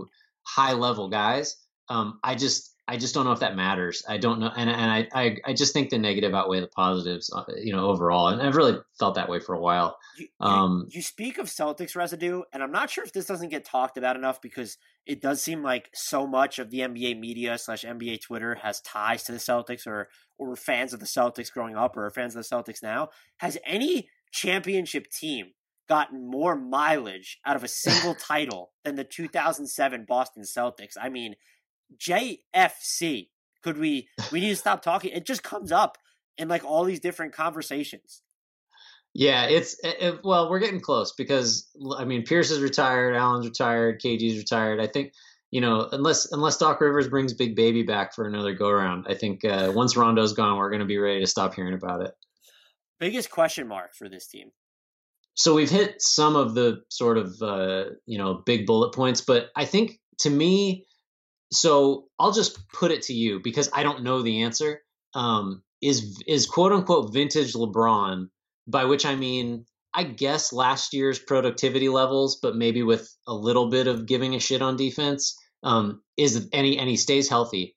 high level guys. Um, I just I just don't know if that matters. I don't know, and and I I, I just think the negative outweigh the positives, uh, you know, overall. And I've really felt that way for a while. You, um, you, you speak of Celtics residue, and I'm not sure if this doesn't get talked about enough because it does seem like so much of the N B A media slash N B A Twitter has ties to the Celtics, or or fans of the Celtics growing up, or fans of the Celtics now. Has any championship team gotten more mileage out of a single title than the two thousand seven Boston Celtics? I mean, J F C. Could we, we need to stop talking. It just comes up in like all these different conversations. Yeah, it's, it, well, we're getting close because, I mean, Pierce is retired, Allen's retired, K G's retired. I think, you know, unless, unless Doc Rivers brings Big Baby back for another go around, I think uh, once Rondo's gone, we're going to be ready to stop hearing about it. Biggest question mark for this team? So we've hit some of the sort of, uh, you know, big bullet points, but I think to me, so I'll just put it to you because I don't know the answer. Um, is is quote unquote vintage LeBron, by which I mean, I guess last year's productivity levels, but maybe with a little bit of giving a shit on defense. Um, is any and he stays healthy.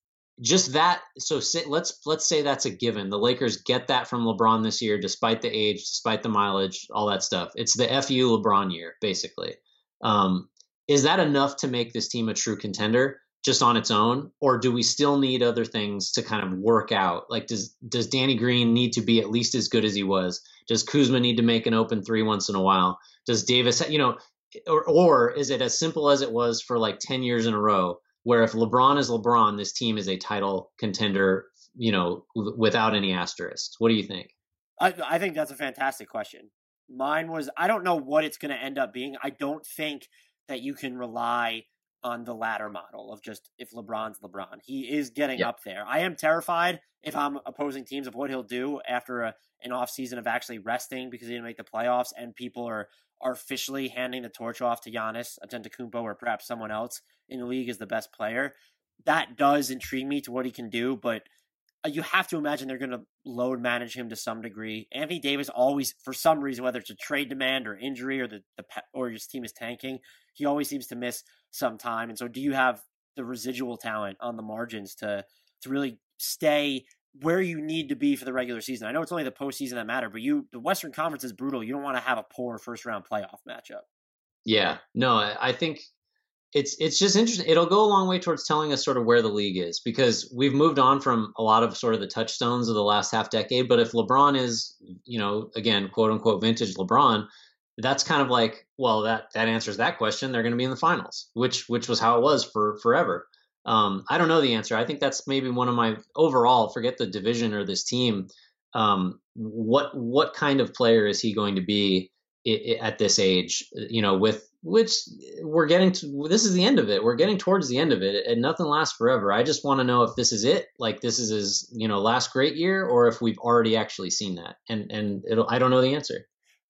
Just that. So say, let's let's say that's a given. The Lakers get that from LeBron this year, despite the age, despite the mileage, all that stuff. It's the F U LeBron year, basically. Um, is that enough to make this team a true contender? Just on its own, or do we still need other things to kind of work out? Like, does does Danny Green need to be at least as good as he was? Does Kuzma need to make an open three once in a while? Does Davis, you know, or or is it as simple as it was for like ten years in a row, where if LeBron is LeBron, this team is a title contender, you know, w- without any asterisks? What do you think? I, I think that's a fantastic question. Mine was, I don't know what it's going to end up being. I don't think that you can rely on the latter model of just if LeBron's LeBron. He is getting yep. up there. I am terrified if I'm opposing teams of what he'll do after a, an offseason of actually resting because he didn't make the playoffs and people are, are officially handing the torch off to Giannis Antetokounmpo or perhaps someone else in the league as the best player. That does intrigue me to what he can do, but you have to imagine they're going to load manage him to some degree. Anthony Davis always, for some reason, whether it's a trade demand or injury or the, the or his team is tanking, he always seems to miss some time. And so do you have the residual talent on the margins to to really stay where you need to be for the regular season? I know it's only the postseason that matter, but you the Western Conference is brutal. You don't want to have a poor first round playoff matchup. Yeah, no, I think it's it's just interesting. It'll go a long way towards telling us sort of where the league is because we've moved on from a lot of sort of the touchstones of the last half decade. But if LeBron is, you know, again, quote unquote, vintage LeBron, that's kind of like, well, that, that answers that question. They're going to be in the finals, which, which was how it was for forever. Um, I don't know the answer. I think that's maybe one of my overall, forget the division or this team. Um, what, what kind of player is he going to be I- I at this age, you know, with which we're getting to, this is the end of it. We're getting towards the end of it and nothing lasts forever. I just want to know if this is it, like this is his, you know, last great year, or if we've already actually seen that. And, and it'll, I don't know the answer.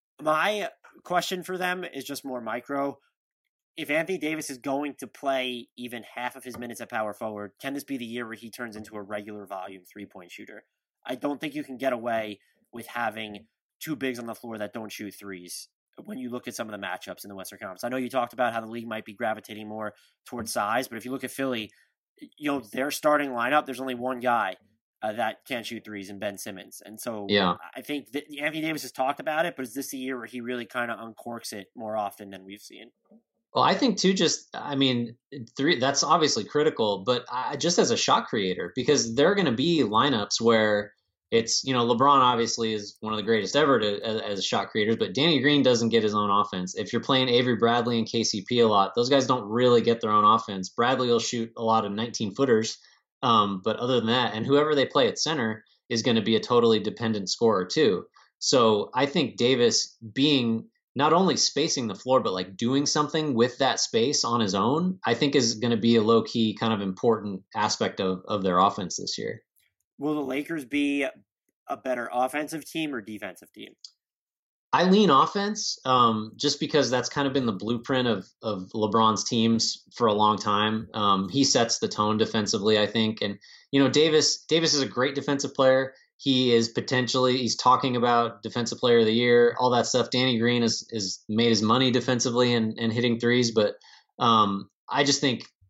My question for them is just more micro. If Anthony Davis is going to play even half of his minutes at power forward, can this be the year where he turns into a regular volume three-point shooter? I don't think you can get away with having two bigs on the floor that don't shoot threes when you look at some of the matchups in the Western Conference. I know you talked about how the league might be gravitating more towards size, but if you look at Philly, you know, their starting lineup, there's only one guy uh, that can't shoot threes in Ben Simmons. And so yeah. I think that Anthony Davis has talked about it, but is this the year where he really kind of uncorks it more often than we've seen? Well, I think too, just, I mean, three, that's obviously critical, but I, just as a shot creator, because there are going to be lineups where it's, you know, LeBron obviously is one of the greatest ever to, as, as shot creators, but Danny Green doesn't get his own offense. If you're playing Avery Bradley and K C P a lot, those guys don't really get their own offense. Bradley will shoot a lot of nineteen footers. Um, but other than that, and whoever they play at center is going to be a totally dependent scorer too. So I think Davis being not only spacing the floor, but like doing something with that space on his own, I think is going to be a low key kind of important aspect of, of their offense this year. Will the Lakers be a better offensive team or defensive team? I lean offense, um, just because that's kind of been the blueprint of, of LeBron's teams for a long time. Um, he sets the tone defensively, I think. And, you know, Davis, Davis is a great defensive player. He is potentially, he's talking about defensive player of the year, all that stuff. Danny Green has, has made his money defensively and, and hitting threes. But um, I just think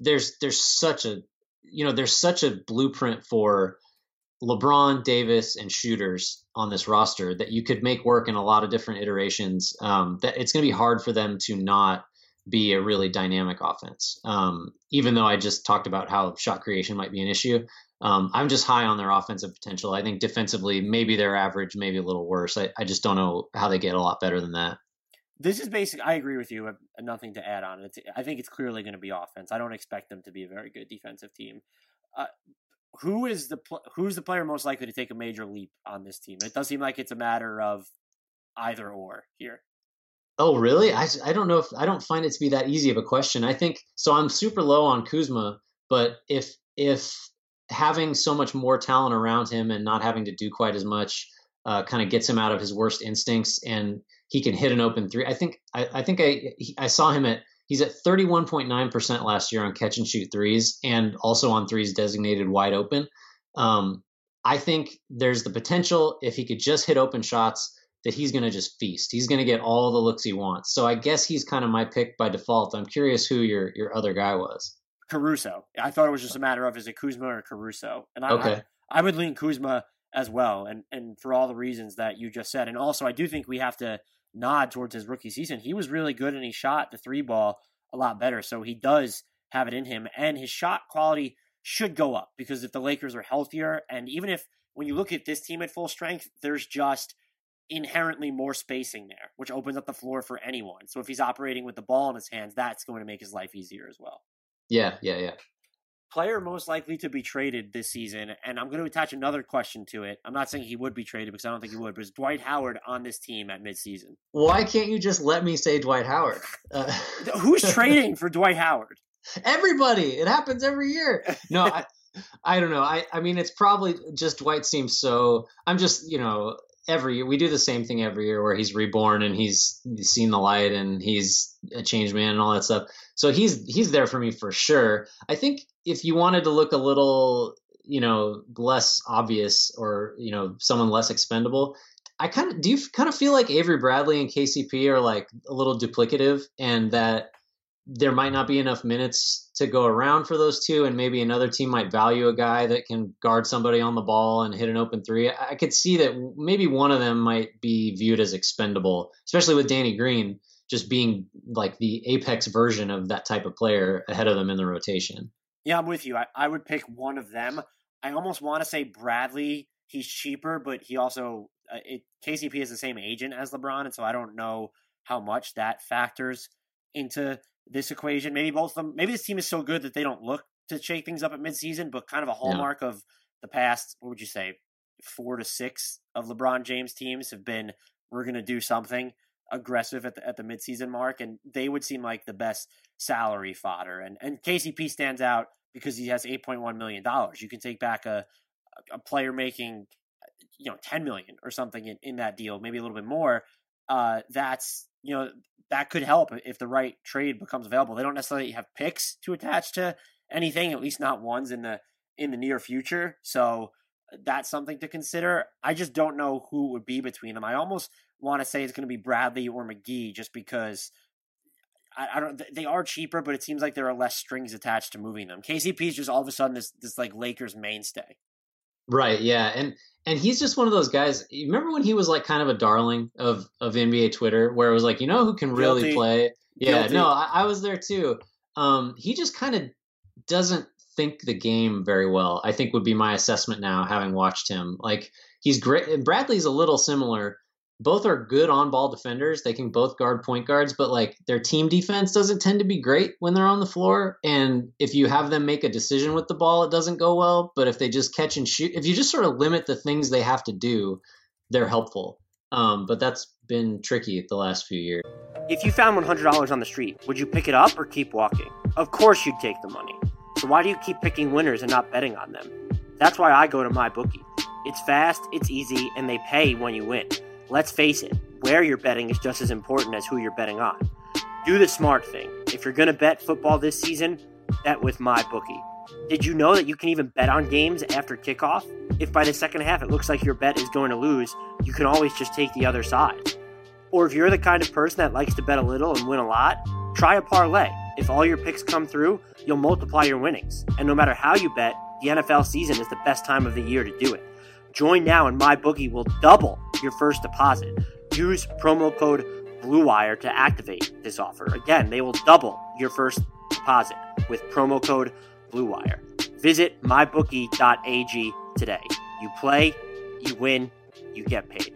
there's there's such a you know there's such a blueprint for LeBron, Davis, and shooters on this roster that you could make work in a lot of different iterations. Um, that it's going to be hard for them to not be a really dynamic offense. Um, even though I just talked about how shot creation might be an issue, um, I'm just high on their offensive potential. I think defensively, maybe they're average, maybe a little worse. I, I just don't know how they get a lot better than that. This is basic. I agree with you. Nothing to add on. It's, I think it's clearly going to be offense. I don't expect them to be a very good defensive team. Uh, who is the pl- who's the player most likely to take a major leap on this team? It does seem like it's a matter of either or here. Oh, really? I, I don't know if I don't find it to be that easy of a question. I think so. I'm super low on Kuzma, but if if having so much more talent around him and not having to do quite as much uh, kind of gets him out of his worst instincts, and he can hit an open three. I think I, I think I he, I saw him at he's at thirty-one point nine percent last year on catch and shoot threes, and also on threes designated wide open. Um, I think there's the potential if he could just hit open shots that he's going to just feast. He's going to get all the looks he wants. So I guess he's kind of my pick by default. I'm curious who your your other guy was. Caruso. I thought it was just a matter of is it Kuzma or Caruso, and I okay. I, I would lean Kuzma as well, and and for all the reasons that you just said, and also I do think we have to nod towards his rookie season. He was really good and he shot the three ball a lot better. So he does have it in him, and his shot quality should go up because if the Lakers are healthier, and even if when you look at this team at full strength, there's just inherently more spacing there, which opens up the floor for anyone. So if he's operating with the ball in his hands, that's going to make his life easier as well. Yeah, yeah, yeah. Player most likely to be traded this season, and I'm going to attach another question to it. I'm not saying he would be traded because I don't think he would, but is Dwight Howard on this team at midseason? Why can't you just let me say Dwight Howard? Uh, Who's trading for Dwight Howard? Everybody. It happens every year. No, I, I don't know. I, I mean, it's probably just Dwight seems so. I'm just, you know, every year we do the same thing every year where he's reborn and he's seen the light and he's a changed man and all that stuff. So he's he's there for me for sure. I think if you wanted to look a little, you know, less obvious or, you know, someone less expendable, I kind of do you kind of feel like Avery Bradley and K C P are like a little duplicative, and that there might not be enough minutes to go around for those two, and maybe another team might value a guy that can guard somebody on the ball and hit an open three. I could see that maybe one of them might be viewed as expendable, especially with Danny Green just being like the apex version of that type of player ahead of them in the rotation. Yeah, I'm with you. I, I would pick one of them. I almost want to say Bradley. He's cheaper, but he also uh, it, K C P is the same agent as LeBron, and so I don't know how much that factors into this equation. Maybe both of them. Maybe this team is so good that they don't look to shake things up at midseason, but kind of a hallmark yeah. of the past. What would you say? Four to six of LeBron James teams have been we're going to do something aggressive at the at the midseason mark, and they would seem like the best salary fodder. And and K C P stands out because he has eight point one million dollars. You can take back a a player making, you know, ten million dollars or something in, in that deal, maybe a little bit more. Uh, that's, you know, that could help if the right trade becomes available. They don't necessarily have picks to attach to anything, at least not ones in the in the near future. So that's something to consider. I just don't know who it would be between them. I almost want to say it's going to be Bradley or McGee, just because I, I don't. They are cheaper, but it seems like there are less strings attached to moving them. K C P is just all of a sudden this this like Lakers mainstay. Right. Yeah. And and he's just one of those guys. You remember when he was like kind of a darling of of N B A Twitter, where it was like, you know, who can really Guilty. play? Yeah. Guilty. No, I, I was there too. Um, he just kind of doesn't think the game very well, I think would be my assessment now, having watched him. Like, he's great. Bradley's a little similar. Both are good on-ball defenders. They can both guard point guards, but like their team defense doesn't tend to be great when they're on the floor. And if you have them make a decision with the ball, it doesn't go well. But if they just catch and shoot, if you just sort of limit the things they have to do, they're helpful. Um, but that's been tricky the last few years. If you found one hundred dollars on the street, would you pick it up or keep walking? Of course you'd take the money. So why do you keep picking winners and not betting on them? That's why I go to MyBookie. It's fast, it's easy, and they pay when you win. Let's face it, where you're betting is just as important as who you're betting on. Do the smart thing. If you're going to bet football this season, bet with MyBookie. Did you know that you can even bet on games after kickoff? If by the second half it looks like your bet is going to lose, you can always just take the other side. Or if you're the kind of person that likes to bet a little and win a lot, try a parlay. If all your picks come through, you'll multiply your winnings. And no matter how you bet, the N F L season is the best time of the year to do it. Join now and MyBookie will double your first deposit. Use promo code BLUEWIRE to activate this offer. Again, they will double your first deposit with promo code BLUEWIRE. Visit my bookie dot a g today. You play, you win, you get paid.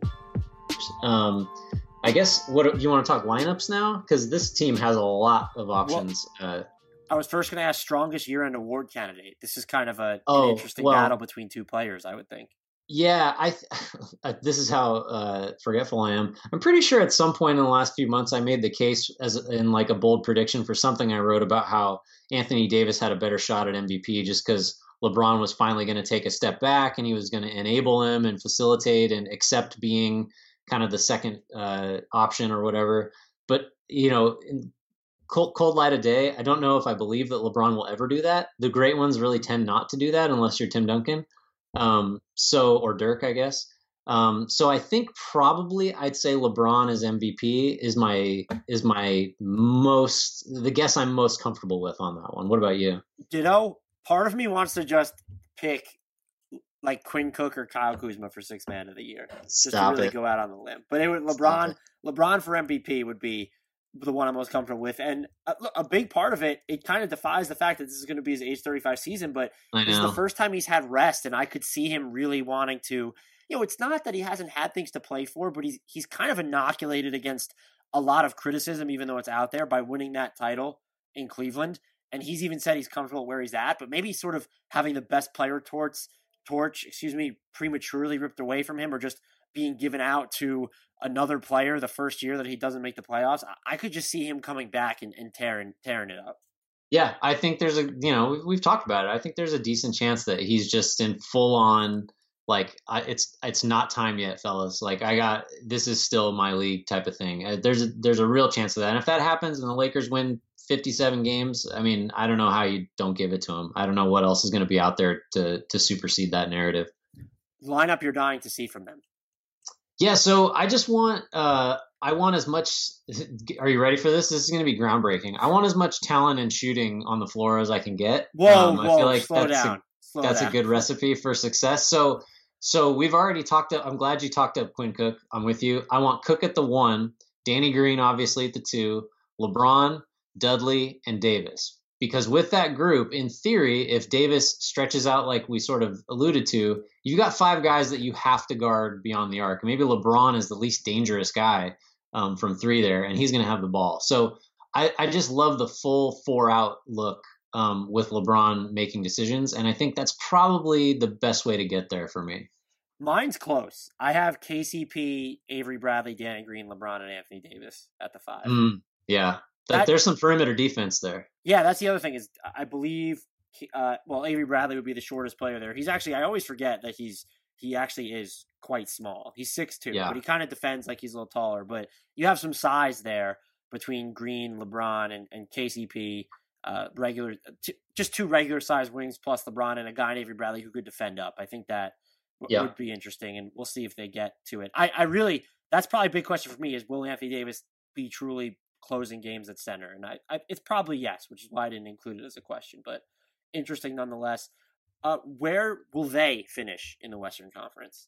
Um, I guess, what do you want to talk lineups now? Because this team has a lot of options. Well, uh, I was first going to ask strongest year-end award candidate. This is kind of a, oh, an interesting well, battle between two players, I would think. Yeah, I. Th- this is how uh, forgetful I am. I'm pretty sure at some point in the last few months, I made the case as in like a bold prediction for something I wrote about how Anthony Davis had a better shot at M V P just because LeBron was finally going to take a step back and he was going to enable him and facilitate and accept being kind of the second uh, option or whatever. But, you know, in cold, cold light of day, I don't know if I believe that LeBron will ever do that. The great ones really tend not to do that unless you're Tim Duncan. Um, so, or Dirk, I guess. Um, so I think probably I'd say LeBron as M V P is my, is my most, the guess I'm most comfortable with on that one. What about you? Ditto. Part of me wants to just pick like Quinn Cook or Kyle Kuzma for sixth man of the year. Just Stop to really it. go out on the limb. But it would LeBron, LeBron for M V P would be the one I'm most comfortable with. And a, a big part of it, it kind of defies the fact that this is going to be his age thirty-five season, but this is the first time he's had rest, and I could see him really wanting to, you know, it's not that he hasn't had things to play for, but he's he's kind of inoculated against a lot of criticism, even though it's out there, by winning that title in Cleveland. And he's even said he's comfortable where he's at, but maybe sort of having the best player torch, torch, excuse me, prematurely ripped away from him, or just being given out to another player the first year that he doesn't make the playoffs. I could just see him coming back and, and tearing tearing it up. Yeah, I think there's a, you know, we've, we've talked about it. I think there's a decent chance that he's just in full on, like, I, it's it's not time yet, fellas. Like, I got, this is still my league type of thing. Uh, there's a, there's a real chance of that. And if that happens and the Lakers win fifty-seven games, I mean, I don't know how you don't give it to him. I don't know what else is going to be out there to to supersede that narrative. Lineup you're dying to see from them. Yeah, so I just want, uh, I want as much, are you ready for this? This is going to be groundbreaking. I want as much talent and shooting on the floor as I can get. Whoa, um, whoa, I feel like slow that's down. A, slow that's down. a good recipe for success. So, so we've already talked up, I'm glad you talked up Quinn Cook. I'm with you. I want Cook at the one, Danny Green obviously at the two, LeBron, Dudley, and Davis. Because with that group, in theory, if Davis stretches out like we sort of alluded to, you've got five guys that you have to guard beyond the arc. Maybe LeBron is the least dangerous guy um, from three there, and he's going to have the ball. So I, I just love the full four-out look um, with LeBron making decisions, and I think that's probably the best way to get there for me. Mine's close. I have K C P, Avery Bradley, Danny Green, LeBron, and Anthony Davis at the five. Mm, yeah. That, there's some perimeter defense there. Yeah, that's the other thing is I believe, uh, well, Avery Bradley would be the shortest player there. He's actually, I always forget that he's he actually is quite small. He's six two, yeah. But he kind of defends like he's a little taller. But you have some size there between Green, LeBron, and, and K C P, uh, regular, t- just two regular size wings plus LeBron and a guy named Avery Bradley who could defend up. I think that w- yeah. would be interesting, and we'll see if they get to it. I, I really, that's probably a big question for me is will Anthony Davis be truly closing games at center? And I, I, it's probably yes, which is why I didn't include it as a question, but interesting nonetheless. Uh, where will they finish in the Western Conference?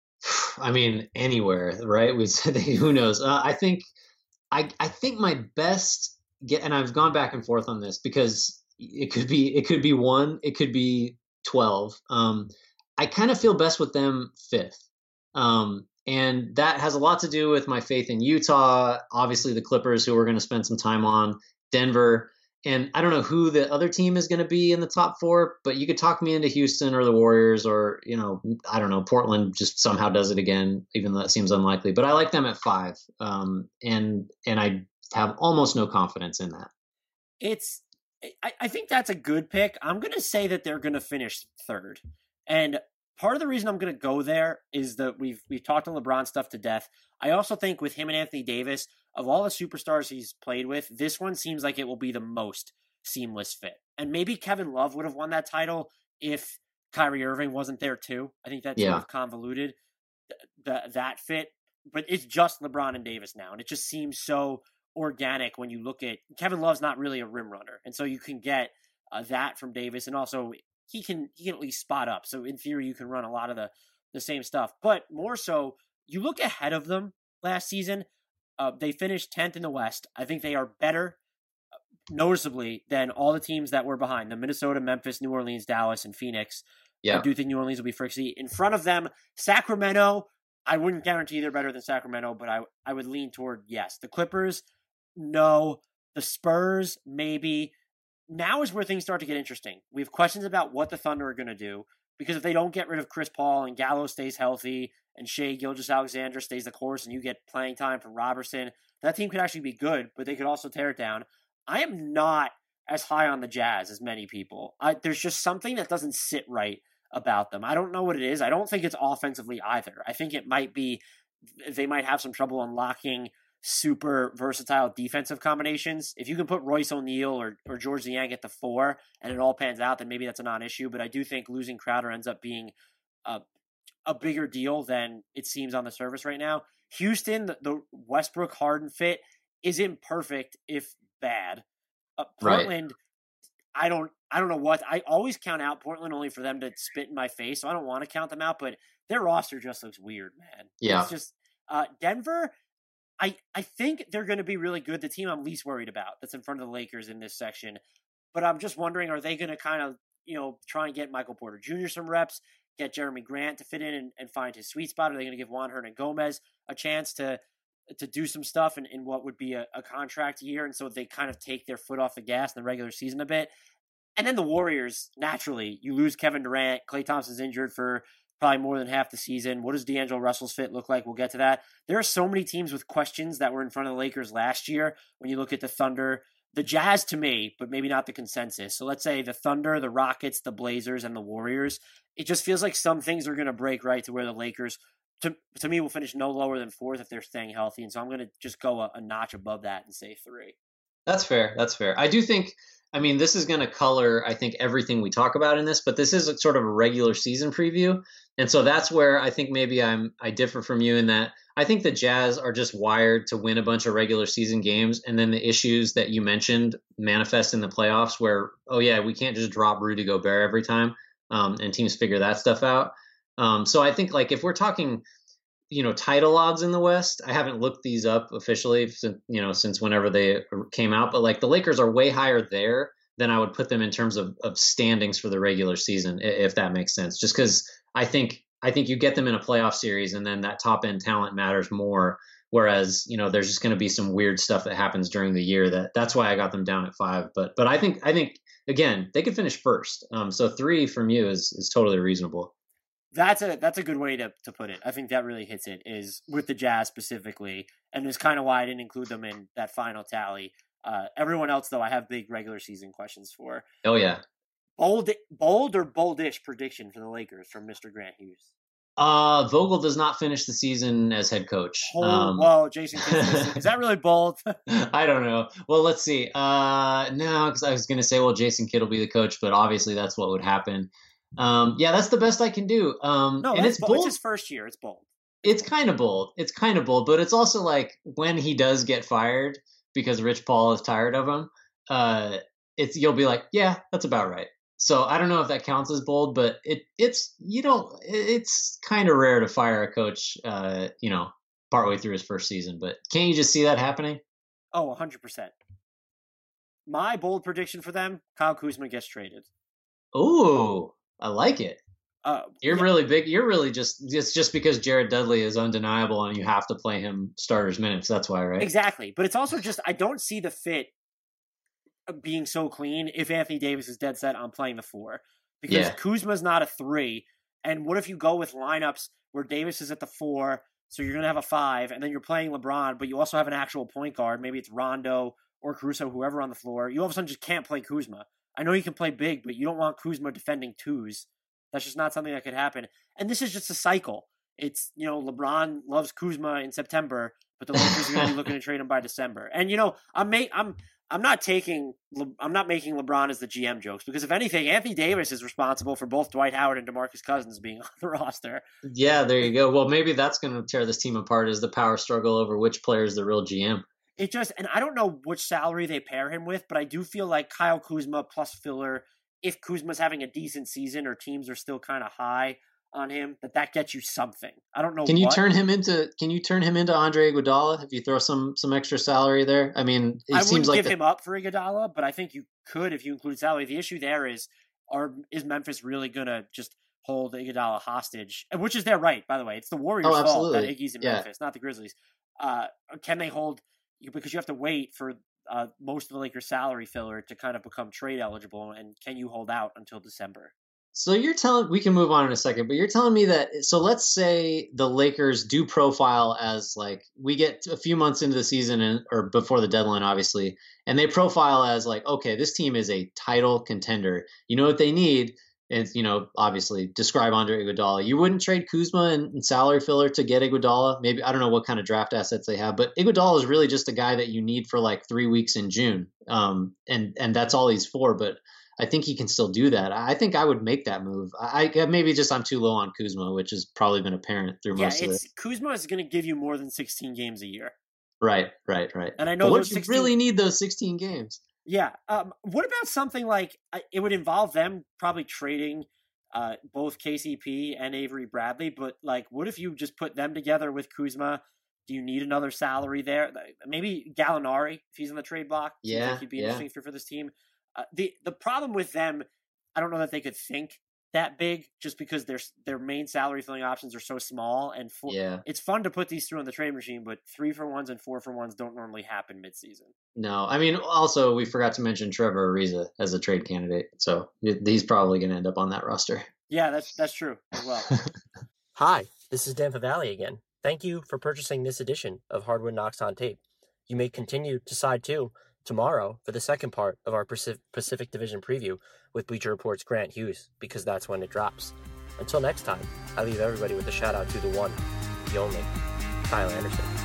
I mean, anywhere, right? We said, who knows? Uh, I think, I, I think my best get, and I've gone back and forth on this because it could be, it could be one, it could be twelve. Um, I kind of feel best with them fifth. Um, And that has a lot to do with my faith in Utah, obviously the Clippers, who we're going to spend some time on, Denver. And I don't know who the other team is going to be in the top four, but you could talk me into Houston or the Warriors or, you know, I don't know, Portland just somehow does it again, even though that seems unlikely. But I like them at five. Um, and and I have almost no confidence in that. It's I, I think that's a good pick. I'm going to say that they're going to finish third. And part of the reason I'm going to go there is that we've we've talked to LeBron stuff to death. I also think with him and Anthony Davis, of all the superstars he's played with, this one seems like it will be the most seamless fit. And maybe Kevin Love would have won that title if Kyrie Irving wasn't there too. I think that's yeah. sort of convoluted, the, the, that fit. But it's just LeBron and Davis now. And it just seems so organic when you look at Kevin Love's not really a rim runner. And so you can get uh, that from Davis. And also he can, he can at least spot up. So in theory, you can run a lot of the, the same stuff, but more so you look ahead of them last season. Uh, they finished tenth in the West. I think they are better noticeably than all the teams that were behind them: Minnesota, Memphis, New Orleans, Dallas, and Phoenix. Yeah. I do think New Orleans will be frisky. In front of them, Sacramento, I wouldn't guarantee they're better than Sacramento, but I, I would lean toward yes. The Clippers, no. The Spurs, maybe. Now is where things start to get interesting. We have questions about what the Thunder are going to do, because if they don't get rid of Chris Paul and Gallo stays healthy and Shai Gilgeous-Alexander stays the course and you get playing time from Robertson, that team could actually be good, but they could also tear it down. I am not as high on the Jazz as many people. I, there's just something that doesn't sit right about them. I don't know what it is. I don't think it's offensively either. I think it might be they might have some trouble unlocking super versatile defensive combinations. If you can put Royce O'Neal or, or George Niang at the four and it all pans out, then maybe that's a non-issue. But I do think losing Crowder ends up being a, a bigger deal than it seems on the surface right now. Houston, the, the Westbrook Harden fit isn't perfect if bad. Uh, Portland, right. I don't I don't know what. I always count out Portland only for them to spit in my face, so I don't want to count them out, but their roster just looks weird, man. Yeah. It's just uh, Denver, I, I think they're going to be really good. The team I'm least worried about that's in front of the Lakers in this section. But I'm just wondering, are they going to kind of, you know, try and get Michael Porter Junior some reps, get Jeremy Grant to fit in and, and find his sweet spot? Are they going to give Juan Hernangomez a chance to to do some stuff in, in what would be a, a contract year? And so they kind of take their foot off the gas in the regular season a bit. And then the Warriors, naturally, you lose Kevin Durant. Klay Thompson's injured for probably more than half the season. What does D'Angelo Russell's fit look like? We'll get to that. There are so many teams with questions that were in front of the Lakers last year. When you look at the Thunder, the Jazz to me, but maybe not the consensus. So let's say the Thunder, the Rockets, the Blazers, and the Warriors. It just feels like some things are going to break right to where the Lakers, to, to me, will finish no lower than fourth if they're staying healthy. And so I'm going to just go a, a notch above that and say three. That's fair. That's fair. I do think, I mean, this is going to color, I think, everything we talk about in this, but this is a sort of a regular season preview. And so that's where I think maybe I'm, I differ from you in that I think the Jazz are just wired to win a bunch of regular season games. And then the issues that you mentioned manifest in the playoffs where, oh yeah, we can't just drop Rudy Gobert every time. Um, and teams figure that stuff out. Um, so I think like if we're talking, you know, title odds in the West, I haven't looked these up officially since, you know, since whenever they came out, but like the Lakers are way higher there than I would put them in terms of, of standings for the regular season, if that makes sense. Just because I think I think you get them in a playoff series and then that top end talent matters more. Whereas, you know, there's just going to be some weird stuff that happens during the year that that's why I got them down at five. But but I think I think, again, they could finish first. Um, so three from you is is totally reasonable. That's a that's a good way to, to put it. I think that really hits it, is with the Jazz specifically, and it's kind of why I didn't include them in that final tally. Uh, everyone else, though, I have big regular season questions for. Oh, yeah. Bold, bold or boldish prediction for the Lakers from Mister Grant Hughes? Uh, Vogel does not finish the season as head coach. Oh, um, well, Jason Kidd, is that really bold? I don't know. Well, let's see. Uh, no, because I was going to say, well, Jason Kidd will be the coach, but obviously that's what would happen. Um, yeah, that's the best I can do. Um, no, and it's bold. It's his first year. It's bold. It's kind of bold. It's kind of bold, but it's also like when he does get fired because Rich Paul is tired of him, uh, it's you'll be like, yeah, that's about right. So I don't know if that counts as bold, but it it's you don't it's kind of rare to fire a coach, uh, you know, partway through his first season. But can't you just see that happening? Oh, one hundred percent. My bold prediction for them: Kyle Kuzma gets traded. Ooh. I like it. Uh, you're yeah. really big. You're really just, it's just because Jared Dudley is undeniable and you have to play him starters minutes. That's why, right? Exactly. But it's also just, I don't see the fit being so clean if Anthony Davis is dead set on playing the four, because yeah. Kuzma's not a three. And what if you go with lineups where Davis is at the four, so you're going to have a five, and then you're playing LeBron, but you also have an actual point guard. Maybe it's Rondo or Caruso, whoever on the floor. You all of a sudden just can't play Kuzma. I know you can play big, but you don't want Kuzma defending twos. That's just not something that could happen. And this is just a cycle. It's, you know, LeBron loves Kuzma in September, but the Lakers are going to be looking to trade him by December. And, you know, I'm ma- I'm I'm not taking I'm not making LeBron as the G M jokes, because if anything, Anthony Davis is responsible for both Dwight Howard and DeMarcus Cousins being on the roster. Yeah, there you go. Well, maybe that's going to tear this team apart, is the power struggle over which player is the real G M. It just, and I don't know which salary they pair him with, but I do feel like Kyle Kuzma plus filler, if Kuzma's having a decent season or teams are still kind of high on him, that that gets you something. I don't know. Can you what. turn him into? Can you turn him into Andre Iguodala if you throw some some extra salary there? I mean, it I seems wouldn't like give the, him up for Iguodala, but I think you could if you include salary. The issue there is, are is Memphis really gonna just hold Iguodala hostage? Which is their right, by the way. It's the Warriors' Oh, fault that absolutely. Iggy's in Yeah. Memphis, not the Grizzlies. Uh, can they hold? Because you have to wait for uh, most of the Lakers' salary filler to kind of become trade eligible, and can you hold out until December? So you're telling, we can move on in a second, but you're telling me that, so let's say the Lakers do profile as like, we get a few months into the season and, or before the deadline, obviously, and they profile as like, okay, this team is a title contender. You know what they need? And, you know, obviously describe Andre Iguodala. You wouldn't trade Kuzma and, and salary filler to get Iguodala. Maybe, I don't know what kind of draft assets they have, but Iguodala is really just a guy that you need for like three weeks in June. Um, and, and that's all he's for. But I think he can still do that. I think I would make that move. I, I maybe just I'm too low on Kuzma, which has probably been apparent through Yeah, most of it's it. Kuzma is going to give you more than sixteen games a year. Right, right, right. And I know but what those if you sixteen really need those sixteen games? Yeah. Um, what about something like uh, it would involve them probably trading uh, both K C P and Avery Bradley, but like, what if you just put them together with Kuzma? Do you need another salary there? Maybe Gallinari, if he's in the trade block. Seems Yeah, like he'd be yeah. interesting for, for this team. Uh, the the problem with them, I don't know that they could think that big, just because their their main salary filling options are so small. And four, Yeah. it's fun to put these through on the trade machine, but three for ones and four for ones don't normally happen midseason. No, I mean, also we forgot to mention Trevor Ariza as a trade candidate, so he's probably going to end up on that roster. Yeah, that's that's true as well. Hi, this is Dan Favale again. Thank you for purchasing this edition of Hardwood Knocks on Tape. You may continue to side two tomorrow for the second part of our Pacific, Pacific Division preview with Bleacher Report's Grant Hughes, because that's when it drops. Until next time, I leave everybody with a shout out to the one, the only, Kyle Anderson.